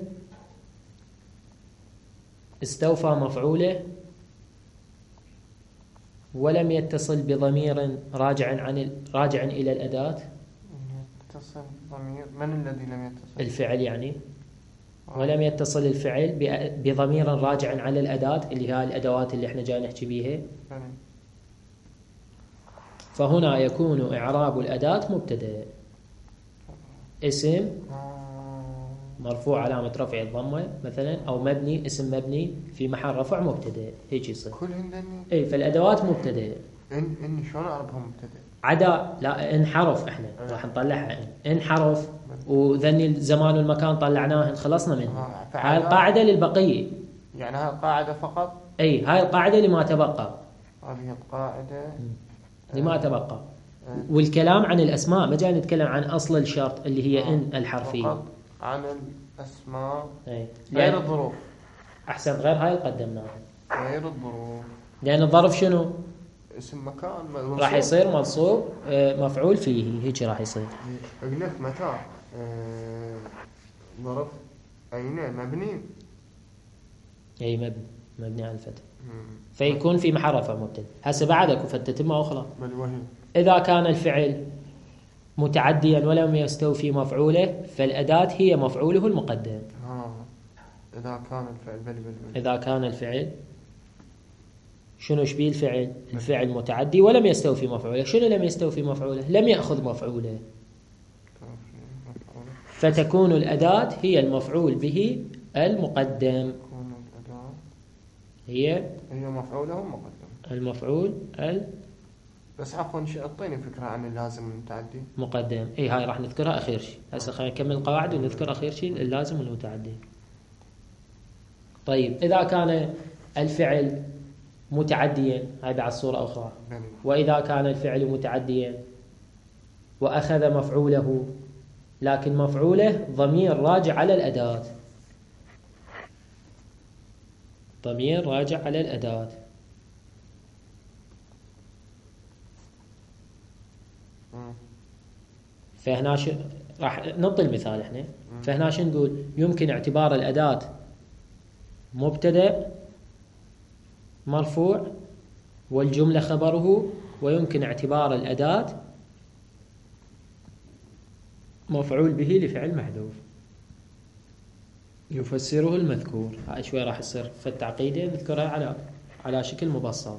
[SPEAKER 1] استوفى مفعوله ولم يتصل بضمير راجع عن ال... راجع إلى الأداة.
[SPEAKER 3] يتصل ضمير من الذي لم يتصل؟
[SPEAKER 1] الفعل يعني. ولم يتصل الفعل ب... بضمير راجع على الأداة اللي هي الأدوات اللي احنا جاي نحكي بيها. فهنا يكون إعراب الأداة مبتدأ. اسم مرفوع علامة رفع الضمة مثلا، أو مبني اسم مبني في محل رفع مبتدأ، هيك يصير.
[SPEAKER 3] كلهن دني.
[SPEAKER 1] اي فالأدوات مبتدأ.
[SPEAKER 3] إن إن شلون أعرفها مبتدأ؟
[SPEAKER 1] عدا لا إن حرف احنا راح نطلعها إن إن حرف وذني الزمان والمكان طلعناهن خلصنا منها. هاي القاعدة للبقية.
[SPEAKER 3] يعني هاي القاعدة فقط؟
[SPEAKER 1] اي هاي القاعدة لما تبقى.
[SPEAKER 3] هذه القاعدة
[SPEAKER 1] لما تبقى. والكلام عن الأسماء ما جاي نتكلم عن أصل الشرط اللي هي إن الحرفية.
[SPEAKER 3] فقط عن الأسماء.
[SPEAKER 1] أي.
[SPEAKER 3] غير الظروف.
[SPEAKER 1] أحسن غير هاي قدمناها.
[SPEAKER 3] غير الظروف.
[SPEAKER 1] لأن الظرف شنو؟
[SPEAKER 3] اسم مكان
[SPEAKER 1] منصوب. راح يصير منصوب مفعول فيه، هيك راح يصير.
[SPEAKER 3] قلت متى ظرف أين مبني؟
[SPEAKER 1] أي مبني مبني على الفتح. فيكون في محل رفع مبتدأ. هسه بعدك وفتتمة أخرى. إذا كان الفعل متعديا ولم يستوفي مفعوله فالأداة هي مفعوله المقدم.
[SPEAKER 3] آه. إذا كان الفعل بل بل بل.
[SPEAKER 1] إذا كان الفعل شنو شبيه الفعل؟ الفعل متعدي ولم يستوفي مفعوله. شنو لم يستوفي مفعوله؟ لم يأخذ مفعوله. فتكون الأداة هي المفعول به المقدم. هي
[SPEAKER 3] هي مفعوله مقدم.
[SPEAKER 1] المفعول ال
[SPEAKER 3] بس عفوا اعطيني فكرة عن اللازم والمتعدي.
[SPEAKER 1] مقدم. اي هاي راح نذكرها اخير شيء. هسه خلينا نكمل القواعد ونذكر اخير شيء اللازم والمتعدي. طيب اذا كان الفعل متعديا، هاي بعد صورة اخرى. واذا كان الفعل متعديا واخذ مفعوله لكن مفعوله ضمير راجع على الأداة. ضمير راجع على الأداة. فهنا ش... راح نعطي المثال احنا. فهنا شو نقول؟ يمكن اعتبار الأداة مبتدأ مرفوع والجملة خبره، ويمكن اعتبار الأداة مفعول به لفعل محذوف يفسره المذكور. هاي شوي راح يصير في التعقيدة نذكرها على على شكل مبسط.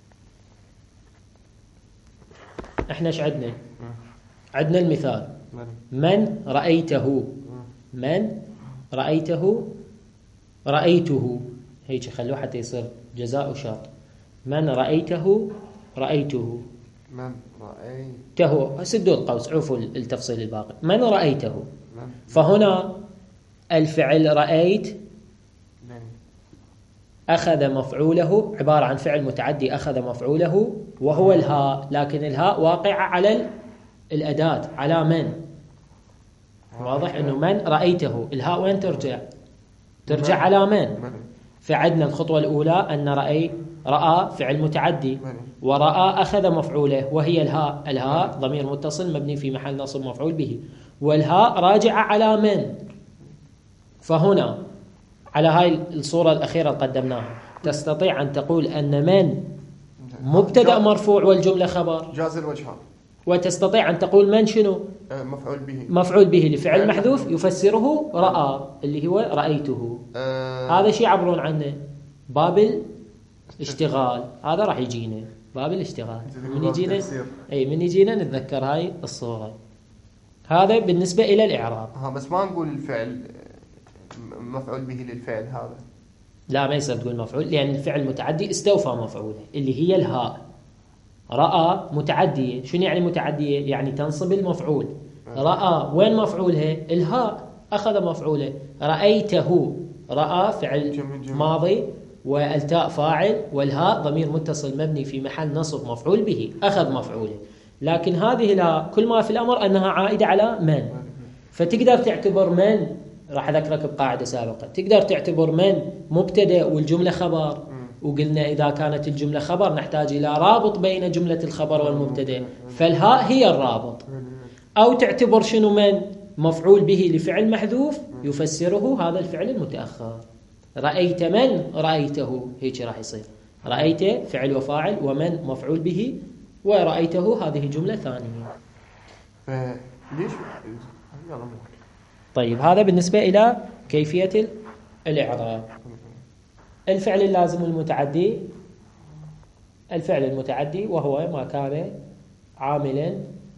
[SPEAKER 1] احنا ايش عندنا؟ عندنا المثال من رأيته. من رأيته رأيته، هيك خلوه حتى يصير جزاء وشرط. من رأيته رأيته.
[SPEAKER 3] من رأيته
[SPEAKER 1] ته سدوا القوس، عوفوا التفصيل الباقي. من رأيته. فهنا الفعل رأيت أخذ مفعوله عبارة عن فعل متعدي أخذ مفعوله وهو الهاء، لكن الهاء واقعة على الأداة على من. واضح أنه من رأيته الهاء وين ترجع؟ ترجع على من. فعدنا الخطوة الأولى أن رأي رأى فعل متعدي ورأى أخذ مفعوله وهي الهاء. الهاء ضمير متصل مبني في محل نصب مفعول به، والهاء راجعة على من. فهنا على هاي الصورة الأخيرة اللي قدمناها تستطيع أن تقول أن من مبتدأ مرفوع والجملة خبر.
[SPEAKER 3] جاز الوجه.
[SPEAKER 1] وتستطيع أن تقول من شنو؟
[SPEAKER 3] مفعول به.
[SPEAKER 1] مفعول به لفعل محذوف يفسره رأى اللي هو رأيته. أه هذا شيء يعبرون عنه باب الاشتغال. هذا راح يجينا باب الاشتغال من يجينا. اي من يجينا نتذكر هاي الصورة. هذا بالنسبة إلى الإعراب.
[SPEAKER 3] ها بس ما نقول الفعل مفعول به للفعل هذا.
[SPEAKER 1] لا ما يصير تقول مفعول، لأن الفعل المتعدي استوفى مفعوله اللي هي الهاء. رأى متعدية. شنو يعني متعدية؟ يعني تنصب المفعول. رأى وين مفعولها؟ الهاء أخذ مفعوله. رأيته رأى فعل
[SPEAKER 3] جميل جميل.
[SPEAKER 1] ماضي والتاء فاعل والهاء ضمير متصل مبني في محل نصب مفعول به أخذ مفعوله. لكن هذه لا، كل ما في الأمر أنها عائدة على من. فتقدر تعتبر من، راح أذكرك بقاعدة سابقة، تقدر تعتبر من مبتدأ والجملة خبر. وقلنا إذا كانت الجملة خبر نحتاج إلى رابط بين جملة الخبر والمبتدأ، فالهاء هي الرابط. أو تعتبر شنو من مفعول به لفعل محذوف يفسره هذا الفعل المتأخر. رأيت من رأيته، هيك راح يصير. رأيت فعل وفاعل، ومن مفعول به، ورأيته هذه جملة ثانية.
[SPEAKER 3] فليش يلا مو
[SPEAKER 1] طيب هذا بالنسبة إلى كيفية الإعراب. الفعل اللازم المتعدي، الفعل المتعدي وهو ما كان عاملا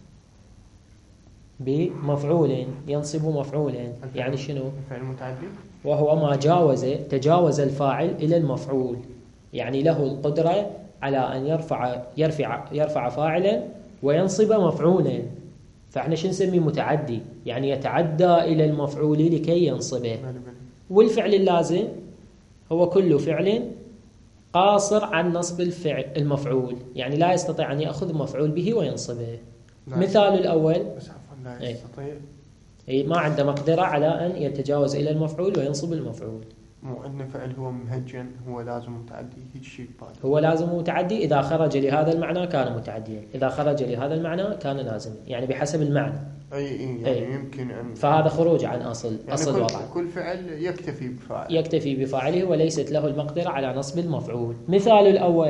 [SPEAKER 1] بمفعول ينصب مفعولا. يعني شنو؟
[SPEAKER 3] الفعل المتعدي
[SPEAKER 1] وهو ما جاوز تجاوز الفاعل إلى المفعول، يعني له القدرة على أن يرفع يرفع يرفع فاعلا وينصب مفعولا. فاحنا شو نسميه؟ متعدي، يعني يتعدى إلى المفعول لكي ينصبه. والفعل اللازم هو كل فعل قاصر عن نصب الفعل المفعول، يعني لا يستطيع أن يأخذ مفعول به وينصبه. مثال الأول
[SPEAKER 3] بس عفوا لا يستطيع،
[SPEAKER 1] أي ما عنده مقدرة على أن يتجاوز إلى المفعول وينصب المفعول.
[SPEAKER 3] مو أن فعل هو مهجن هو لازم متعدي، هيك شيء بالي.
[SPEAKER 1] هو لازم متعدي إذا خرج لهذا المعنى كان متعديا، إذا خرج لهذا المعنى كان لازما، يعني بحسب المعنى.
[SPEAKER 3] أي إيه يعني
[SPEAKER 1] أي.
[SPEAKER 3] يمكن أن
[SPEAKER 1] فهذا خروج عن أصل
[SPEAKER 3] يعني
[SPEAKER 1] أصل
[SPEAKER 3] كل
[SPEAKER 1] الوضع.
[SPEAKER 3] كل فعل يكتفي بفاعل
[SPEAKER 1] يكتفي بفاعله وليست له المقدرة على نصب المفعول. مثال الأول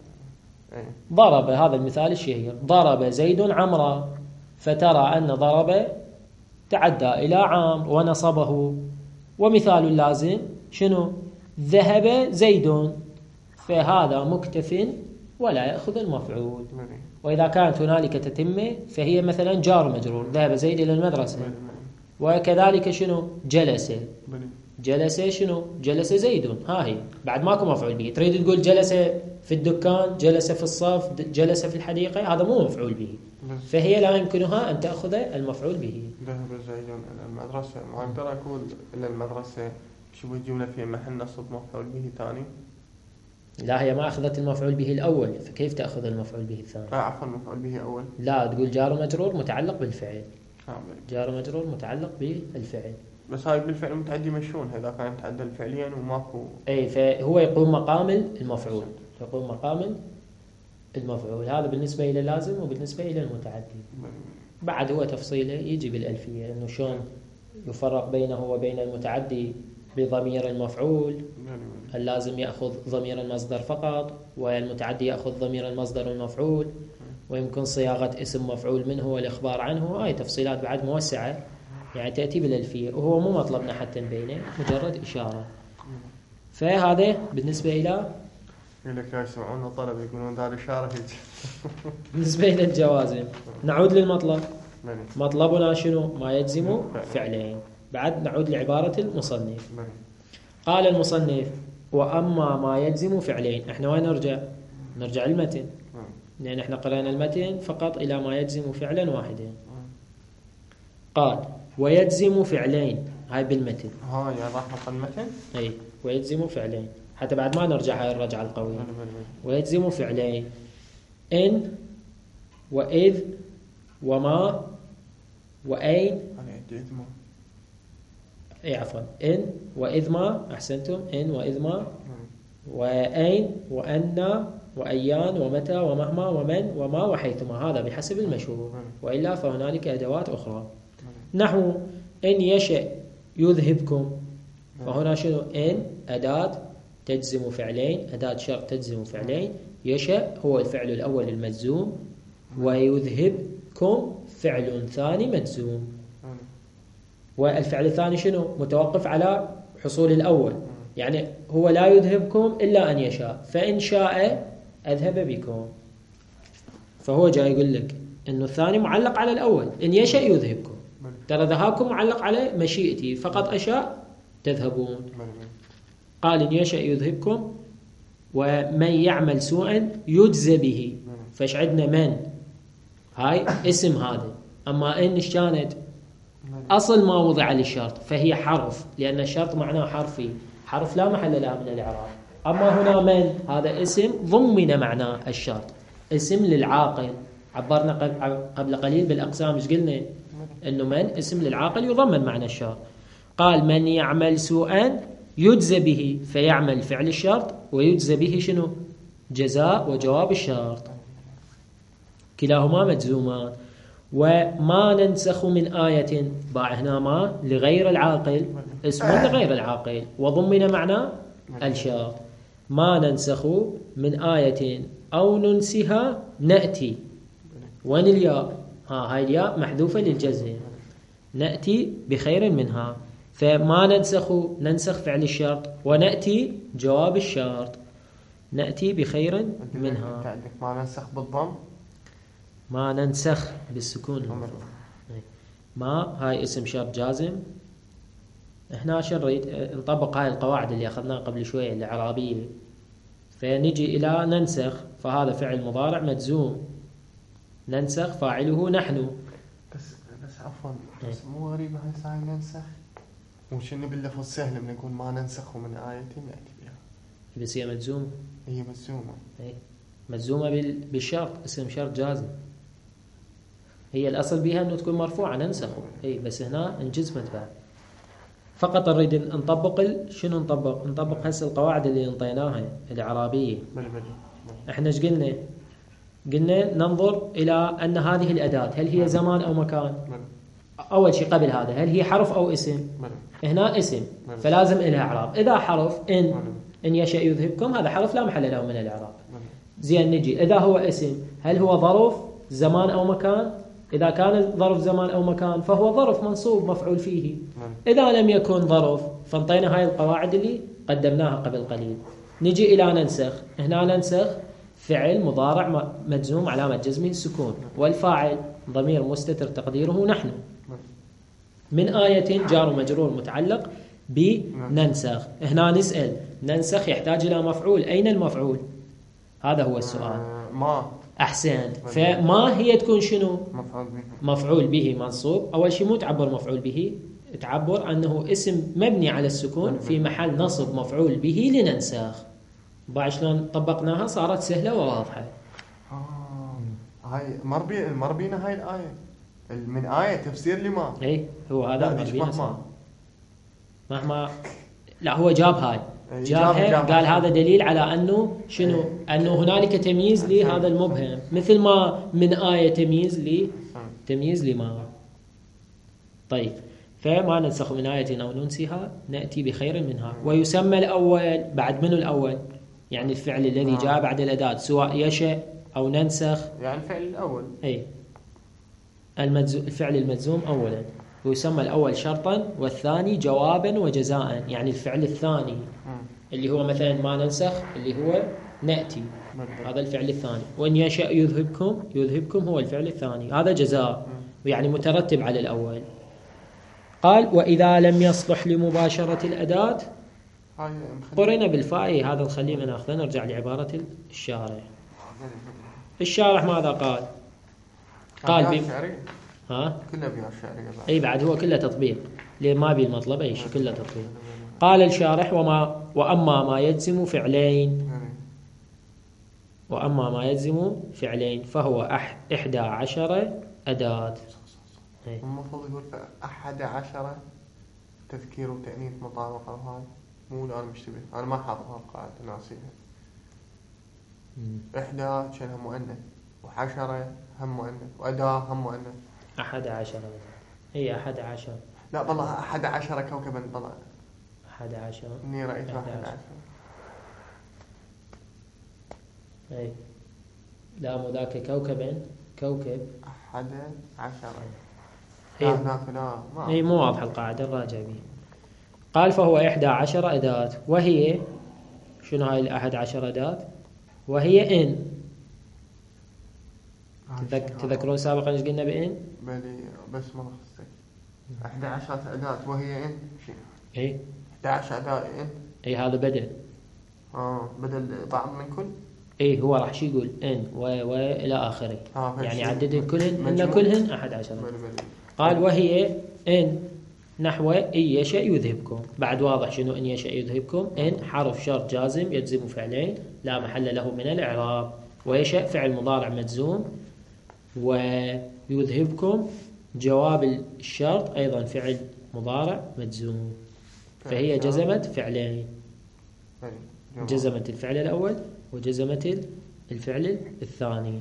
[SPEAKER 3] أي.
[SPEAKER 1] ضرب، هذا المثال الشهير، ضرب زيد عمرا، فترى أن ضرب تعدى إلى عام ونصبه. ومثال اللازم شنو؟ ذهب زيد، فهذا مكتف ولا يأخذ المفعول.
[SPEAKER 3] بني.
[SPEAKER 1] وإذا كانت هنالك تتمة فهي مثلا جار مجرور، ذهب زيد إلى المدرسة.
[SPEAKER 3] بني.
[SPEAKER 1] وكذلك شنو؟ جلس،
[SPEAKER 3] بني.
[SPEAKER 1] جلس شنو؟ جلس زيد، ها هي بعد ماكو مفعول به. تريد تقول جلس في الدكان، جلس في الصف، جلس في الحديقة، هذا مو مفعول به، فهي لا يمكنها أن تأخذ المفعول به.
[SPEAKER 3] ذهب زيد إلى المدرسة، ما أقدر أقول إلى المدرسة شو الجملة في محل نصب مفعول به ثاني.
[SPEAKER 1] لا، هي ما أخذت المفعول به الأول، فكيف تأخذ المفعول به الثاني؟
[SPEAKER 3] آه عفوا مفعول به أول.
[SPEAKER 1] لا، تقول جار مجرور متعلق بالفعل.
[SPEAKER 3] آه
[SPEAKER 1] جار مجرور متعلق بالفعل.
[SPEAKER 3] بس هاي بالفعل المتعدي مشون، إذا كان يتعدى فعليا وماكو.
[SPEAKER 1] أي، فهو يقوم مقام المفعول، يقوم مقام المفعول. هذا بالنسبة إلى اللازم وبالنسبة إلى المتعدي. بعد هو تفصيله يجي بالألفية، إنه شلون يفرق بينه وبين المتعدي بضمير المفعول. اللازم يأخذ ضمير المصدر فقط، والمتعدي يأخذ ضمير المصدر المفعول، ويمكن صياغة اسم مفعول منه والإخبار عنه. هاي تفصيلات بعد موسعة، يعني تأتي بالألفية، وهو مو مطلبنا حتى نبينه، مجرد إشارة. فهذا بالنسبة إلى
[SPEAKER 3] يقول لك لا يسمعون طلب يقولون دار إشارة هيك.
[SPEAKER 1] بالنسبة إلى الجوازم. نعود للمطلب.
[SPEAKER 3] بني.
[SPEAKER 1] مطلبنا شنو؟ ما يجزم فعلين. بعد نعود لعبارة المصنف.
[SPEAKER 3] بني.
[SPEAKER 1] قال المصنف: وأما ما يجزم فعلين. احنا وين نرجع؟ نرجع المتن، لأن احنا قرأنا المتن فقط إلى ما يجزم فعلا واحدا. قال: ويجزم فعلين، هاي بالمتن.
[SPEAKER 3] ها يعني راح نقل المتن.
[SPEAKER 1] أي، ويجزم فعلين، حتى بعد ما نرجع هاي الرجعة القوية. ويجزم فعلين: إن وإذ وما وأين.
[SPEAKER 3] أنا عندي إذمه.
[SPEAKER 1] أي عفوا، إن وإذ ما، أحسنتم، إن وإذ ما وأين وأن وأيان ومتى ومهما ومن وما وحيثما، هذا بحسب المشهور، وإلا فهنالك أدوات أخرى. نحو إن يشأ يذهبكم، فهنا شنو؟ إن أداة تجزم فعلين، أداة شرط تجزم فعلين. يشأ هو الفعل الأول المجزوم، ويذهبكم فعل ثاني مجزوم. والفعل الثاني شنو؟ متوقف على حصول الأول، يعني هو لا يذهبكم إلا أن يشاء، فإن شاء أذهب بكم. فهو جاي يقول لك إنه الثاني معلق على الأول، إن يشاء يذهبكم، ترى ذهابكم معلق على مشيئتي، فقط أشاء تذهبون. قال: إن يشاء يذهبكم، ومن يعمل سوءا يجزى به. فايش عندنا؟ من هاي اسم هذا، أما إن كانت أصل ما وضع للشرط فهي حرف، لأن الشرط معناه حرفي، حرف لا محل لها من الإعراب. أما هنا من هذا اسم ضمن معناه الشرط، اسم للعاقل. عبرنا قبل قليل بالأقسام، مش قلنا إنه من اسم للعاقل يضمن معنى الشرط. قال: من يعمل سوءا يجزى به، فيعمل فعل الشرط ويجزى به شنو؟ جزاء وجواب الشرط، كلاهما مجزومان. وما ننسخ من آية، باع هنا ما لغير العاقل، اسم لغير العاقل وضمن معنى الشرط. ما ننسخ من آية أو ننسها نأتي. وين الياء؟ ها هاي الياء محذوفة للجزم. نأتي بخير منها. فما ننسخ ننسخ فعل الشرط، ونأتي جواب الشرط. نأتي بخير
[SPEAKER 3] انت
[SPEAKER 1] منها.
[SPEAKER 3] عندك ما ننسخ بالضم،
[SPEAKER 1] ما ننسخ بالسكون. ما هاي اسم شرط جازم. احنا عشان نريد نطبق هاي القواعد اللي اخذناها قبل شوية الإعرابية، فنجي إلى ننسخ، فهذا فعل مضارع مجزوم. ننسخ فاعله نحن.
[SPEAKER 3] بس بس عفوا، بس مو غريبة هاي ساعة ننسخ وشنو باللفظ سهل من نقول ما ننسخ من آية نأتي بها.
[SPEAKER 1] بس هي مجزومة.
[SPEAKER 3] هي مجزومة.
[SPEAKER 1] اي مجزومة بال- بالشرط، اسم شرط جازم. هي الأصل بها أنه تكون مرفوعة ننسخ، اي بس هنا انجزمت بعد. فقط نريد نطبق ال... شنو نطبق؟ نطبق هسه القواعد اللي انطيناها الإعرابية.
[SPEAKER 3] بل بل
[SPEAKER 1] احنا ايش قلنا؟ قلنا ننظر إلى أن هذه الأداة هل هي زمان أو مكان؟
[SPEAKER 3] بل
[SPEAKER 1] أول شيء قبل هذا هل هي حرف أو اسم؟
[SPEAKER 3] بل
[SPEAKER 1] هنا اسم،
[SPEAKER 3] بل.
[SPEAKER 1] فلازم إلها إعراب. إذا حرف إن
[SPEAKER 3] بل.
[SPEAKER 1] إن يشأ يذهبكم، هذا حرف لا محل له من الإعراب.
[SPEAKER 3] بل.
[SPEAKER 1] زين نجي إذا هو اسم، هل هو ظرف زمان أو مكان؟ إذا كان ظرف زمان أو مكان فهو ظرف منصوب مفعول فيه.
[SPEAKER 3] بل.
[SPEAKER 1] إذا لم يكن ظرف فانطينا هاي القواعد اللي قدمناها قبل قليل. نجي إلى ننسخ. هنا ننسخ فعل مضارع مجزوم علامة جزمه السكون، والفاعل ضمير مستتر تقديره نحن. من آية جار ومجرور متعلق بننسخ. هنا نسأل ننسخ يحتاج إلى مفعول، أين المفعول؟ هذا هو السؤال.
[SPEAKER 3] آه، ما
[SPEAKER 1] أحسنت. فما هي تكون شنو؟
[SPEAKER 3] مفعول به.
[SPEAKER 1] مفعول به منصوب. أول شيء مو تعبر مفعول به، تعبر أنه اسم مبني على السكون في محل نصب مفعول به لننسخ. بعد شلون طبقناها صارت سهلة وواضحة.
[SPEAKER 3] آه. هاي مربي مربينا هاي الآية من آية تفسير لما.
[SPEAKER 1] اي هو هذا
[SPEAKER 3] لا، ديش مهما
[SPEAKER 1] مهما لا هو جاب هاي
[SPEAKER 3] إيه،
[SPEAKER 1] جابها
[SPEAKER 3] جاب- جاب.
[SPEAKER 1] قال هذا دليل على أنه شنو
[SPEAKER 3] إيه.
[SPEAKER 1] أنه هنالك تمييز لهذا المبهم، مثل ما من آية تمييز لي تمييز لما. طيب فما ننسخ من آية أو ننسها نأتي بخير منها. ويسمى الأول بعد منه الأول، يعني الفعل الذي جاء بعد الأداة سواء يشأ أو ننسخ.
[SPEAKER 3] يعني الفعل الأول.
[SPEAKER 1] أي المجزو... الفعل المجزوم أولا، ويسمى الأول شرطا والثاني جوابا وجزاء. يعني الفعل الثاني
[SPEAKER 3] مم.
[SPEAKER 1] اللي هو مثلا ما ننسخ اللي هو نأتي، هذا الفعل الثاني. وإن يشأ يذهبكم، يذهبكم هو الفعل الثاني، هذا جزاء يعني مترتب على الأول. قال وإذا لم يصلح لمباشرة الأداة
[SPEAKER 3] هاي مخلي-
[SPEAKER 1] قرن بالفاء. هذا نخليه من أخذه. نرجع لعبارة الشارع. الشارع ماذا قال؟ قال
[SPEAKER 3] أبيات
[SPEAKER 1] بم...
[SPEAKER 3] شعرية.
[SPEAKER 1] ها
[SPEAKER 3] كلها أبيات شعرية بعد.
[SPEAKER 1] اي بعد هو كله تطبيق، ليه ما بي المطلب اي شيء كله تطبيق. قال الشارح وما واما ما يجزم فعلين،
[SPEAKER 3] يعني
[SPEAKER 1] واما ما يجزم فعلين فهو أح إحدى عشر أداة. إي.
[SPEAKER 3] المفروض يقول أحد عشر تذكير وتأنيث مطابقة. وهاي مو أنا مشتبه، أنا ما حافظها القاعدة ناسيها.
[SPEAKER 1] مم.
[SPEAKER 3] إحدى شنها مؤنث، وعشرة هم مؤنث، وأداة هم مؤنث.
[SPEAKER 1] أحد عشر. هي أحد عشر.
[SPEAKER 3] لا والله أحد عشر كوكبا طلع.
[SPEAKER 1] أحد عشر.
[SPEAKER 3] إني رأيت
[SPEAKER 1] أحد
[SPEAKER 3] واحد
[SPEAKER 1] عشر.
[SPEAKER 3] عشر.
[SPEAKER 1] اي لا مو ذاك كوكبا، كوكب.
[SPEAKER 3] أحد عشر.
[SPEAKER 1] إيه.
[SPEAKER 3] لا هناك لا ما
[SPEAKER 1] اي مو واضحة القاعدة الراجع به. قال فهو إحدى عشر أداة، وهي شنو هاي الأحد عشر أداة؟ وهي إن. تذك... تذكرون سابقا ايش قلنا بإن؟
[SPEAKER 3] بلي بس ما خصك. أحد عشر أداة وهي إن شيء.
[SPEAKER 1] اي
[SPEAKER 3] أحد عشر أداة إن.
[SPEAKER 1] اي هذا بدل.
[SPEAKER 3] آه بدل بعض من كل.
[SPEAKER 1] اي هو راح شي يقول ان و و الى اخره.
[SPEAKER 3] آه
[SPEAKER 1] يعني
[SPEAKER 3] فهمت.
[SPEAKER 1] عدد كلهن ان
[SPEAKER 3] مجموع.
[SPEAKER 1] كلهن أحد عشر.
[SPEAKER 3] بلي بلي.
[SPEAKER 1] قال وهي ان نحو إن يشأ يذهبكم. بعد واضح شنو إن يشأ يذهبكم. إن حرف شرط جازم يجزم فعلين لا محل له من الإعراب، ويشأ فعل مضارع مجزوم، ويذهبكم جواب الشرط أيضا فعل مضارع مجزوم. فهي جزمت فعلين،
[SPEAKER 3] بلي. جمع.
[SPEAKER 1] جزمت الفعل الأول وجزمت الفعل الثاني.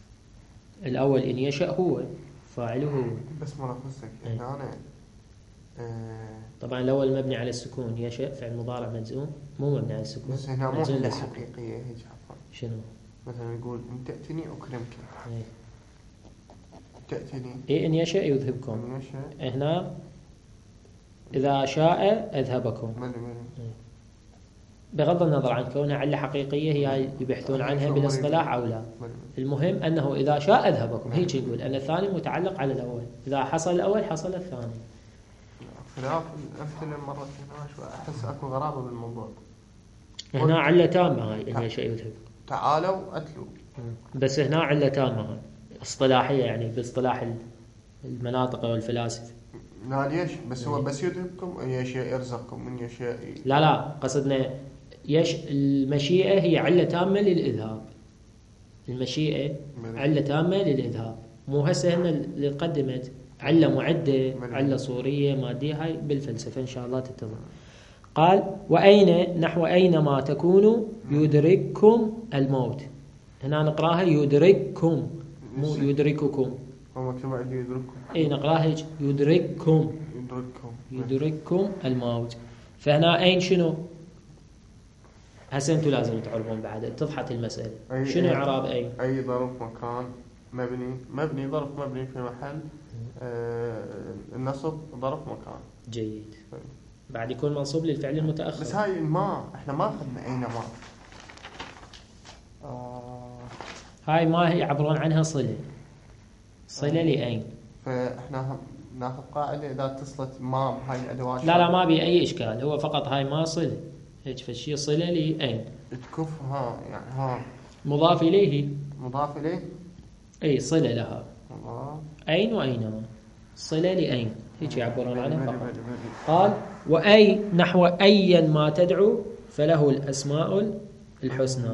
[SPEAKER 1] الأول إن يشأ هو فاعله هو.
[SPEAKER 3] بس ما خصك.
[SPEAKER 1] إيه.
[SPEAKER 3] هنا أنا آه
[SPEAKER 1] طبعا الأول مبني على السكون، يشاء فعل مضارع مجزوم، مو مبني على السكون.
[SPEAKER 3] بس هنا مو
[SPEAKER 1] مجزوم
[SPEAKER 3] حلة
[SPEAKER 1] بالسكون.
[SPEAKER 3] حقيقية هيك عفوا.
[SPEAKER 1] شنو؟
[SPEAKER 3] مثلا يقول إن تأتني أكرمك.
[SPEAKER 1] ايه
[SPEAKER 3] تأتني.
[SPEAKER 1] إيه إن يشاء يذهبكم.
[SPEAKER 3] إن يشاء.
[SPEAKER 1] هنا إذا شاء أذهبكم.
[SPEAKER 3] ملي ملي.
[SPEAKER 1] بغض النظر عن كونها علة حقيقية هي يبحثون عنها بالاصطلاح أو لا. المهم أنه إذا شاء أذهبكم، هيك يقول أن الثاني متعلق على الأول، إذا حصل الأول حصل الثاني.
[SPEAKER 3] خلاف الأمثلة مرة هنا شوي أحس أكو غرابة بالموضوع.
[SPEAKER 1] هنا علة تامة هاي إن يشاء يذهب.
[SPEAKER 3] تعالوا أتلوا.
[SPEAKER 1] بس هنا علة تامة هاي اصطلاحية، يعني باصطلاح المناطق والفلاسفة.
[SPEAKER 3] لا ليش؟ بس هو بس يذهبكم يشاء يرزقكم من يشاء.
[SPEAKER 1] لا لا قصدنا يش المشيئة هي علة تامة للإذهاب. المشيئة علة تامة للإذهاب، مو هسه هنا اللي قدمت علة معدة، علة صورية مادية، هاي بالفلسفة إن شاء الله تتضح. قال وأين نحو أينما تكونوا يدرككم الموت. هنا نقراها يدرككم مو يدرككم.
[SPEAKER 3] هو مكتوب عندي يدرككم.
[SPEAKER 1] اي نقراها هيك يدرككم.
[SPEAKER 3] يدرككم.
[SPEAKER 1] يدرككم الموت. فهنا أين شنو؟ هسه انتم لازم تعرفون بعد اتضحت المسألة. شنو إعراب أين؟
[SPEAKER 3] أي ظرف مكان مبني مبني ظرف مبني في محل آه النصب ظرف مكان.
[SPEAKER 1] جيد. بعد يكون منصوب للفعل المتأخر.
[SPEAKER 3] بس هاي ما احنا ما أخذنا أين ما. آه
[SPEAKER 1] هاي ما هي يعبرون عنها صلة. صلة لأين؟
[SPEAKER 3] فاحنا ناخذ قاعدة إذا اتصلت ما بهاي الأدوات.
[SPEAKER 1] لا لا ما بي أي إشكال، هو فقط هاي ما صلة. هيك فشي صلة لأين؟
[SPEAKER 3] تكف ها يعني ها
[SPEAKER 1] مضاف إليه.
[SPEAKER 3] مضاف إليه.
[SPEAKER 1] أي صلة لها.
[SPEAKER 3] الله.
[SPEAKER 1] أين وأينما. صلة لأين هيك يعبرون عنها فقط. قال وأي نحو أيا ما تدعو فله الأسماء الحسنى.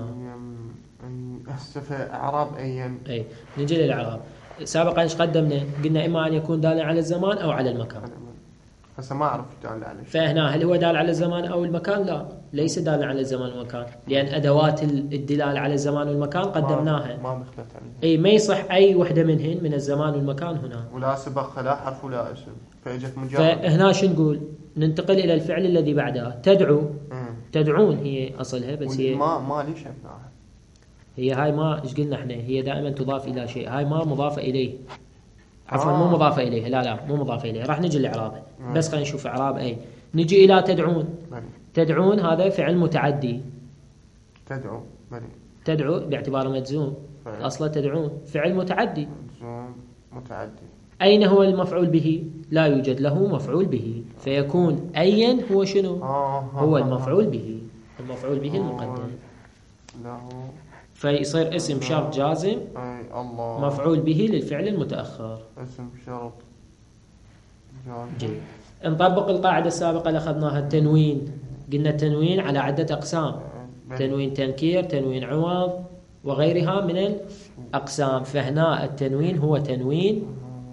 [SPEAKER 3] أستفى إعراب أيا.
[SPEAKER 1] أي نجي للإعراب. سابقا ايش قدمنا؟ قلنا إما أن يكون دالا على الزمان أو على المكان.
[SPEAKER 3] هسه ما أعرف دال على.
[SPEAKER 1] فهنا هل هو دال على الزمان أو المكان؟ لا ليس دالا على الزمان والمكان، لأن أدوات الدلالة على الزمان والمكان قدمناها.
[SPEAKER 3] ما دخلت عليها.
[SPEAKER 1] أي ما يصح أي وحدة منهن من الزمان والمكان هنا.
[SPEAKER 3] ولا سبق لا حرف ولا اسم فإجت مجرد.
[SPEAKER 1] فهنا شو نقول؟ ننتقل إلى الفعل الذي بعدها تدعو.
[SPEAKER 3] مم.
[SPEAKER 1] تدعون هي أصلها بس هي
[SPEAKER 3] ما ما ليش شفناها.
[SPEAKER 1] هي هاي ما ايش قلنا احنا هي دائما تضاف إلى شيء، هاي ما مضافة إليه. عفوا
[SPEAKER 3] آه.
[SPEAKER 1] مو مضافة إليه، لا لا مو مضافة إليه. راح نجي لإعرابه بس خلينا نشوف إعراب أي. نجي إلى تدعون.
[SPEAKER 3] بني.
[SPEAKER 1] تدعون هذا فعل متعدي.
[SPEAKER 3] تدعو بني.
[SPEAKER 1] تدعو باعتباره مجزوم.
[SPEAKER 3] فعل.
[SPEAKER 1] أصلا تدعون فعل متعدي.
[SPEAKER 3] مجزوم متعدي.
[SPEAKER 1] أين هو المفعول به؟ لا يوجد له مفعول به، فيكون أين هو شنو؟
[SPEAKER 3] آه.
[SPEAKER 1] هو المفعول به، المفعول به المقدم.
[SPEAKER 3] له.
[SPEAKER 1] فيصير اسم شرط جازم
[SPEAKER 3] أي الله.
[SPEAKER 1] مفعول به للفعل المتأخر.
[SPEAKER 3] اسم شرط جازم.
[SPEAKER 1] جيد. نطبق القاعدة السابقة اللي أخذناها التنوين. قلنا التنوين على عدة أقسام. تنوين تنكير، تنوين عوض وغيرها من الأقسام. فهنا التنوين هو تنوين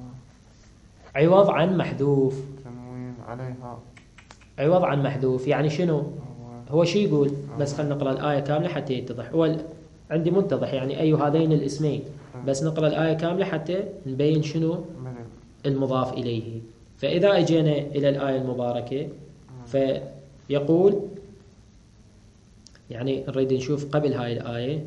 [SPEAKER 1] عوض عن محذوف.
[SPEAKER 3] تنوين عليها.
[SPEAKER 1] عوض عن محذوف يعني شنو؟ هو شو يقول؟ بس خلينا نقرأ الآية كاملة حتى يتضح. هو عندي متضح يعني أي هذين الاسمين، بس نقرأ الآية كاملة حتى نبين شنو المضاف إليه. فإذا أجينا إلى الآية المباركة فيقول يعني نريد نشوف قبل هاي الآية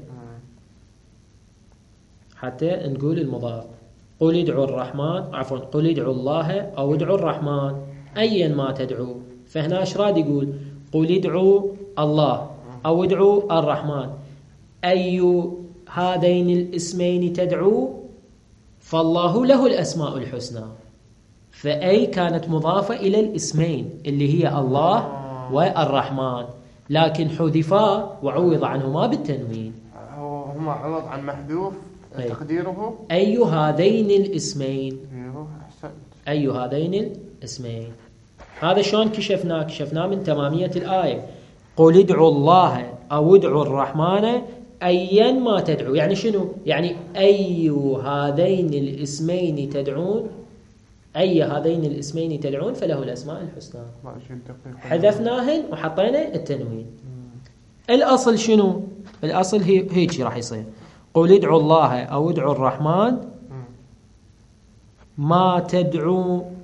[SPEAKER 1] حتى نقول المضاف. قل ادعوا الرحمن عفوا قل ادعوا الله أو ادعوا الرحمن أيا ما تدعو. فهنا ايش راد يقول؟ قل ادعوا الله أو ادعوا الرحمن أي هذين الاسمين تدعو فالله له الأسماء الحسنى. فأي كانت مضافة إلى الاسمين اللي هي الله والرحمن، لكن حذفا وعوض عنهما بالتنوين.
[SPEAKER 3] هما عوض عن محذوف. أي. تقديره
[SPEAKER 1] أي هذين الاسمين.
[SPEAKER 3] أحسنت.
[SPEAKER 1] أي هذين الاسمين. هذا شلون كشفناه؟ كشفناه من تمامية الآية. قل ادعوا الله أو ادعوا الرحمن أيا ما تدعو. يعني شنو؟ يعني أي هذين الاسمين تدعون أي هذين الاسمين تدعون فله الأسماء الحسنى. حذفناهن وحطينا التنوين. الأصل شنو؟ الأصل هي هيك راح يصير. قل ادعوا الله أو ادعوا الرحمن ما تدعو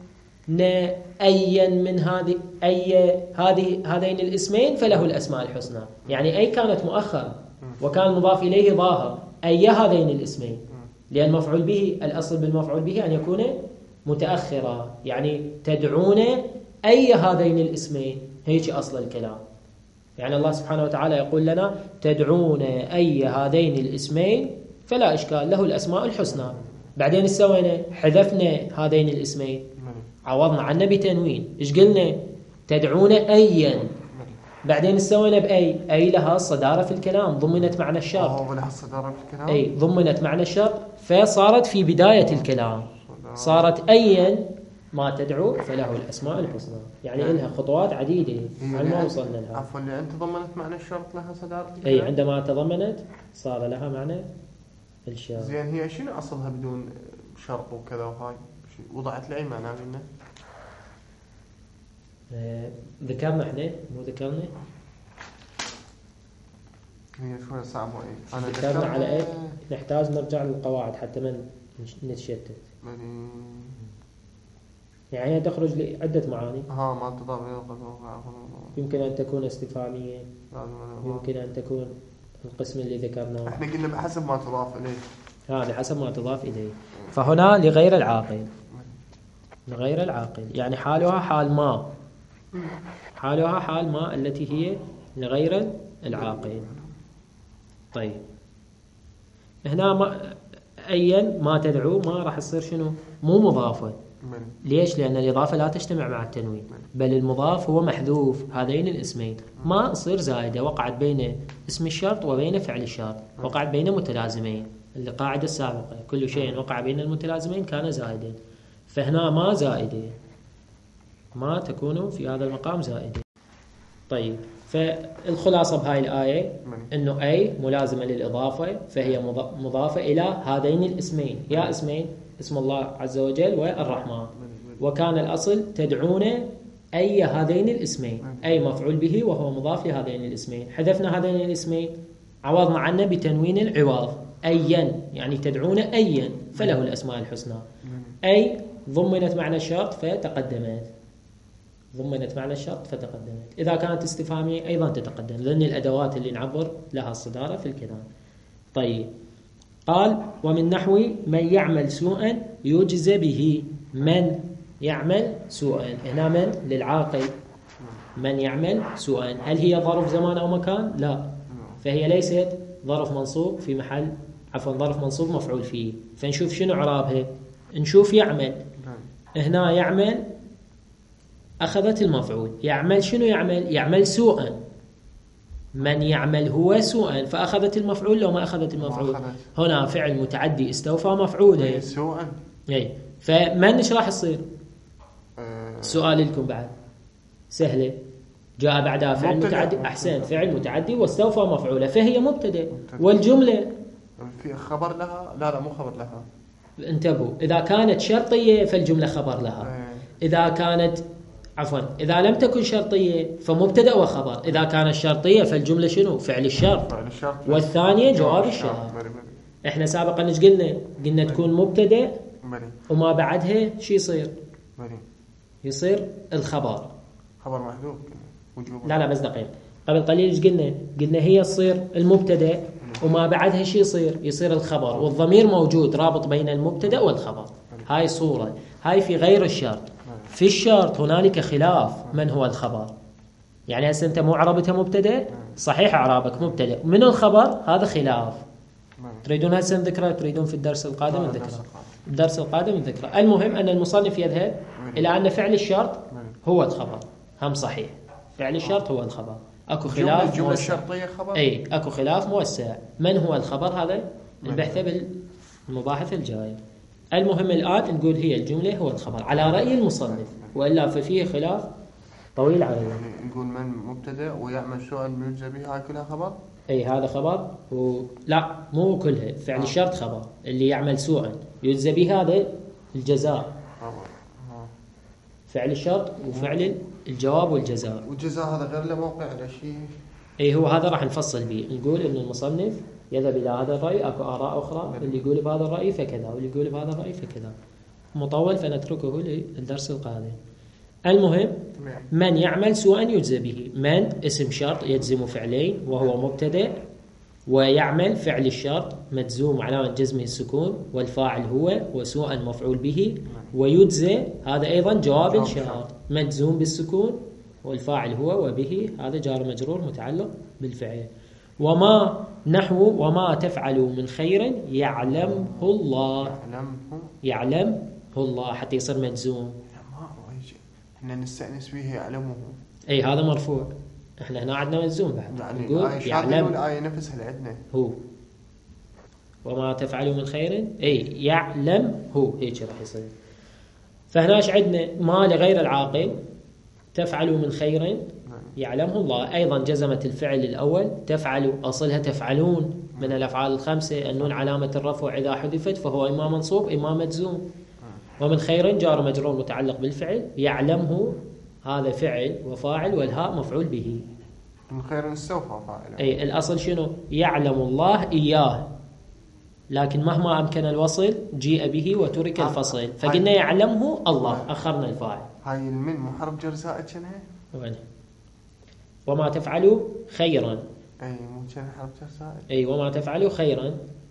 [SPEAKER 1] أيا من هذه أي هذه هذين الاسمين فله الأسماء الحسنى. يعني أي كانت مؤخرة وكان مضاف إليه ظاهر، أي هذين الاسمين، لأن مفعول به الأصل بالمفعول به أن يكون متأخرا، يعني تدعون أي هذين الاسمين، هيك أصل الكلام. يعني الله سبحانه وتعالى يقول لنا تدعون أي هذين الاسمين فلا إشكال له الأسماء الحسنى. بعدين سوينا حذفنا هذين الاسمين عوضنا عنه بتنوين، إيش قلنا؟ تدعون أيا. بعدين سوينا بأي، أي لها الصدارة في الكلام، ضمنت معنى الشرط.
[SPEAKER 3] اه لها الصدارة في الكلام.
[SPEAKER 1] أي ضمنت معنى الشرط فصارت في بداية الكلام، صارت أيا ما تدعو فله الأسماء الحسنى. يعني لها خطوات عديدة على ما وصلنا لها.
[SPEAKER 3] عفوا لأن تضمنت معنى الشرط لها صدارة في
[SPEAKER 1] أي
[SPEAKER 3] الكلام.
[SPEAKER 1] عندما تضمنت صار لها معنى الشرط.
[SPEAKER 3] زين هي شنو أصلها بدون شرط وكذا وهاي وضعت لأي معنى منه؟
[SPEAKER 1] آه ذكرنا احنا مو ذكرنا
[SPEAKER 3] هي شوية صعبة. ايه
[SPEAKER 1] أنا ذكرنا على ايه؟ نحتاج نرجع للقواعد حتى ما نتشتت.
[SPEAKER 3] يعني
[SPEAKER 1] يعني هي تخرج لعدة معاني.
[SPEAKER 3] ها ما تضاف.
[SPEAKER 1] يمكن أن تكون استفهامية، يمكن أن تكون القسم اللي ذكرناه.
[SPEAKER 3] احنا قلنا بحسب ما تضاف إليه.
[SPEAKER 1] ها بحسب ما تضاف إليه. فهنا لغير العاقل، لغير العاقل يعني حالها حال ما، حالها حال ما التي هي لغير العاقل. طيب هنا ما أيا ما تدعو ما راح تصير شنو؟ مو مضافة. ليش؟ لأن الإضافة لا تجتمع مع التنوين، بل المضاف هو محذوف هذين الاسمين، ما تصير زائدة وقعت بين اسم الشرط وبين فعل الشرط، وقعت بين متلازمين. القاعدة السابقة كل شيء وقع بين المتلازمين كان زائدا، فهنا ما زائدة، ما تكون في هذا المقام زائدة. طيب فالخلاصة بهاي الآية أنه أي ملازمة للإضافة، فهي مضافة إلى هذين الاسمين، يا اسمين اسم الله عز وجل والرحمن. وكان الأصل تدعون أي هذين الاسمين، أي مفعول به وهو مضاف لهذين الاسمين. حذفنا هذين الاسمين عوضنا عنه بتنوين العوض أيا، يعني تدعون أيا فله الأسماء الحسنى. أي ضمنت معنى الشرط فتقدمت، ضمنت معنى الشرط فتقدمت. إذا كانت استفهامية أيضا تتقدم، لأن الأدوات اللي نعبر لها الصدارة في الكلام. طيب قال ومن نحو من يعمل سوءا يجزى به. من يعمل سوءا، هنا من للعاقل، من يعمل سوءا. هل هي ظرف زمان أو مكان؟ لا، فهي ليست ظرف منصوب في محل عفوا ظرف منصوب مفعول فيه. فنشوف شنو عرابها، نشوف يعمل. هنا يعمل أخذت المفعول، يعمل شنو يعمل؟ يعمل سوءا. من يعمل هو سوءا، فأخذت المفعول لو ما أخذت المفعول؟ هنا فعل متعدي استوفى مفعوله
[SPEAKER 3] سوءا.
[SPEAKER 1] اي فمن ايش راح يصير؟ أه سؤال لكم بعد سهله. جاء بعدها فعل متعدي، احسن، فعل متعدي واستوفى مفعوله، فهي مبتدا. والجمله
[SPEAKER 3] في خبر لها؟ لا لا مو خبر لها.
[SPEAKER 1] انتبهوا، اذا كانت شرطيه فالجمله خبر لها. أه. اذا كانت عفوا اذا لم تكن شرطيه فمبتدا وخبر. اذا كانت شرطيه فالجمله شنو؟ فعل الشرط، فعل الشرط والثانيه جواب الشرط. احنا سابقا ايش قلنا؟ قلنا تكون مبتدا وما بعدها شو يصير؟ يصير الخبر،
[SPEAKER 3] خبر محذوف.
[SPEAKER 1] لا لا بس دقيق، قبل قليل ايش قلنا؟ قلنا هي تصير المبتدا وما بعدها شو يصير؟ يصير الخبر، والضمير موجود رابط بين المبتدا والخبر. هاي صورة، هاي في غير الشرط. في الشرط هنالك خلاف من هو الخبر. يعني هسه انت مو عربتها مبتدا، صحيح اعرابك مبتدا، من الخبر هذا خلاف. تريدون هسه نذكره؟ تريدون في الدرس القادم نذكره؟ الدرس القادم نذكره. المهم أن المصنف يذهب إلى أن فعل الشرط هو الخبر، هم صحيح، فعل الشرط هو الخبر. أكو خلاف
[SPEAKER 3] الجملة الشرطية خبر؟
[SPEAKER 1] أي أكو خلاف موسع. من هو الخبر؟ هذا البحث بالمباحث الجاية. المهم الآن نقول هي الجملة هو الخبر على رأي المصنف، وإلا ففيه خلاف طويل عليه.
[SPEAKER 3] يعني نقول من مبتدأ ويعمل سؤال يجزى به، هاي كلها خبر؟
[SPEAKER 1] اي هذا خبر و... لا مو كلها، فعل الشرط خبر. اللي يعمل سوءا يجزى به هذا الجزاء، فعل الشرط وفعل الجواب والجزاء.
[SPEAKER 3] والجزاء هذا غير له موقع على شيء.
[SPEAKER 1] اي هو هذا راح نفصل به، نقول ان المصنف يذهب الى هذا الراي، اكو اراء اخرى، اللي يقول بهذا الراي فكذا واللي يقول بهذا الراي فكذا. مطول فنتركه للدرس القادم. المهم من يعمل سوءا يجزى به. من اسم شرط يجزم فعلين وهو مبتدأ، ويعمل فعل الشرط مجزوم علامة جزمه السكون، والفاعل هو، وسوءا مفعول به، ويجزى هذا أيضا جواب الشرط مجزوم بالسكون، والفاعل هو، وبه هذا جار مجرور متعلق بالفعل. وما نحو وما تفعلوا من خير يعلمه الله.
[SPEAKER 3] يعلمه
[SPEAKER 1] يعلمه الله حتى يصير مجزوم.
[SPEAKER 3] احنا نستأنس به يعلمه.
[SPEAKER 1] اي هذا مرفوع، احنا هنا عندنا مجزوم بعد.
[SPEAKER 3] يعني
[SPEAKER 1] نقول
[SPEAKER 3] الآية
[SPEAKER 1] يعلم
[SPEAKER 3] الآية نفسها اللي عندنا
[SPEAKER 1] هو. وما تفعلوا من خير اي يعلم هو، هيك راح يصير. فهنا ايش عندنا؟ ما لغير العاقل تفعلوا من خير يعلمه الله. ايضا جزمت الفعل الاول تفعلوا، اصلها تفعلون من الافعال الخمسه، النون علامه الرفع اذا حذفت فهو اما منصوب اما مجزوم. ومن خير جار مجرور متعلق بالفعل، يعلمه هذا فعل وفاعل، والهاء مفعول به.
[SPEAKER 3] من خير استوفى فاعل.
[SPEAKER 1] اي الاصل شنو؟ يعلم الله اياه، لكن مهما امكن الوصل جيء به وترك الفصل، فقلنا يعلمه الله، اخرنا الفاعل.
[SPEAKER 3] هاي المن مو حرف جر زائد شنها؟
[SPEAKER 1] وين؟ وما تفعلوا خيرا.
[SPEAKER 3] اي مو كان حرف جر زائد.
[SPEAKER 1] اي وما تفعلوا خيرا،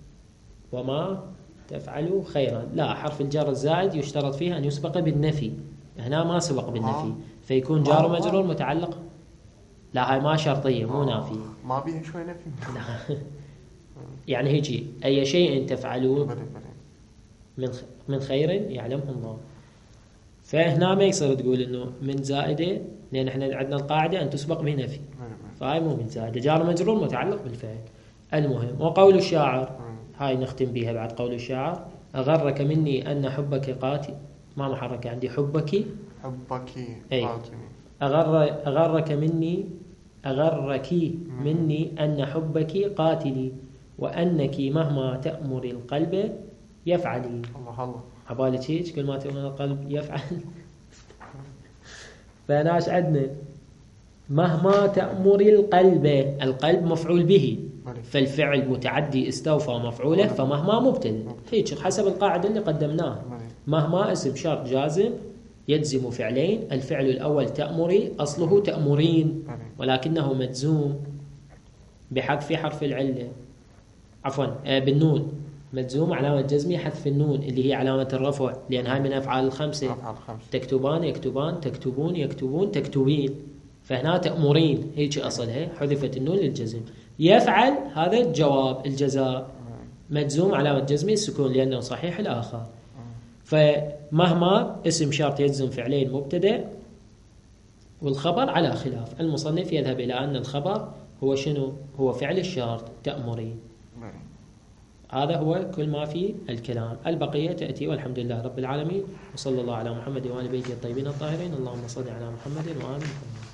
[SPEAKER 1] وما تفعلوا خيرا. لا، حرف الجر الزائد يشترط فيه ان يسبق بالنفي، هنا ما سبق بالنفي
[SPEAKER 3] آه.
[SPEAKER 1] فيكون جار مجرور متعلق. لا هاي ما شرطيه مو
[SPEAKER 3] آه.
[SPEAKER 1] نافي.
[SPEAKER 3] ما بيها شوي نفي.
[SPEAKER 1] لا. يعني هيجي اي شيء تفعلوه من من خير يعلمه الله. فهنا ما يصير تقول انه من زائده، لان احنا عندنا القاعده ان تسبق بنفي، فهاي مو من زائده، جار مجرور متعلق بالفعل. المهم وقول الشاعر، هاي نختم بها بعد قول الشاعر: أغرك مني أن حبك قاتل. ما محرك عندي حبك.
[SPEAKER 3] حبك
[SPEAKER 1] أي. أغر أغرك مني أغرك مني أن حبك قاتلي، وأنك مهما تأمر القلب يفعلي.
[SPEAKER 3] الله الله.
[SPEAKER 1] عبالك هيك كل ما تأمر القلب يفعل. فناش عندنا مهما تأمر القلب، القلب مفعول به، فالفعل متعدي استوفى مفعوله، فمهما مبتدأ، هيك حسب القاعدة اللي قدمناها. مهما اسم شرط جازم يجزم فعلين، الفعل الأول تأمري أصله تأمرين، ولكنه مجزوم بحذف حرف العلة، عفوا بالنون، مجزوم علامة جزمه حذف النون اللي هي علامة الرفع، لأن هاي من أفعال الخمسة. تكتبان يكتبان، تكتبون يكتبون، تكتبين، فهنا تأمرين هيك أصلها، حذفت النون للجزم. يفعل هذا الجواب الجزاء، مجزوم علامة جزمه السكون لأنه صحيح الآخر. فمهما اسم شرط يجزم فعلين مبتدأ، والخبر على خلاف. المصنف يذهب إلى أن الخبر هو شنو؟ هو فعل الشرط تأمرين. هذا هو كل ما في الكلام، البقية تأتي والحمد لله رب العالمين، وصلى الله على محمد وآل بيته الطيبين الطاهرين. اللهم صل على محمد وآل محمد.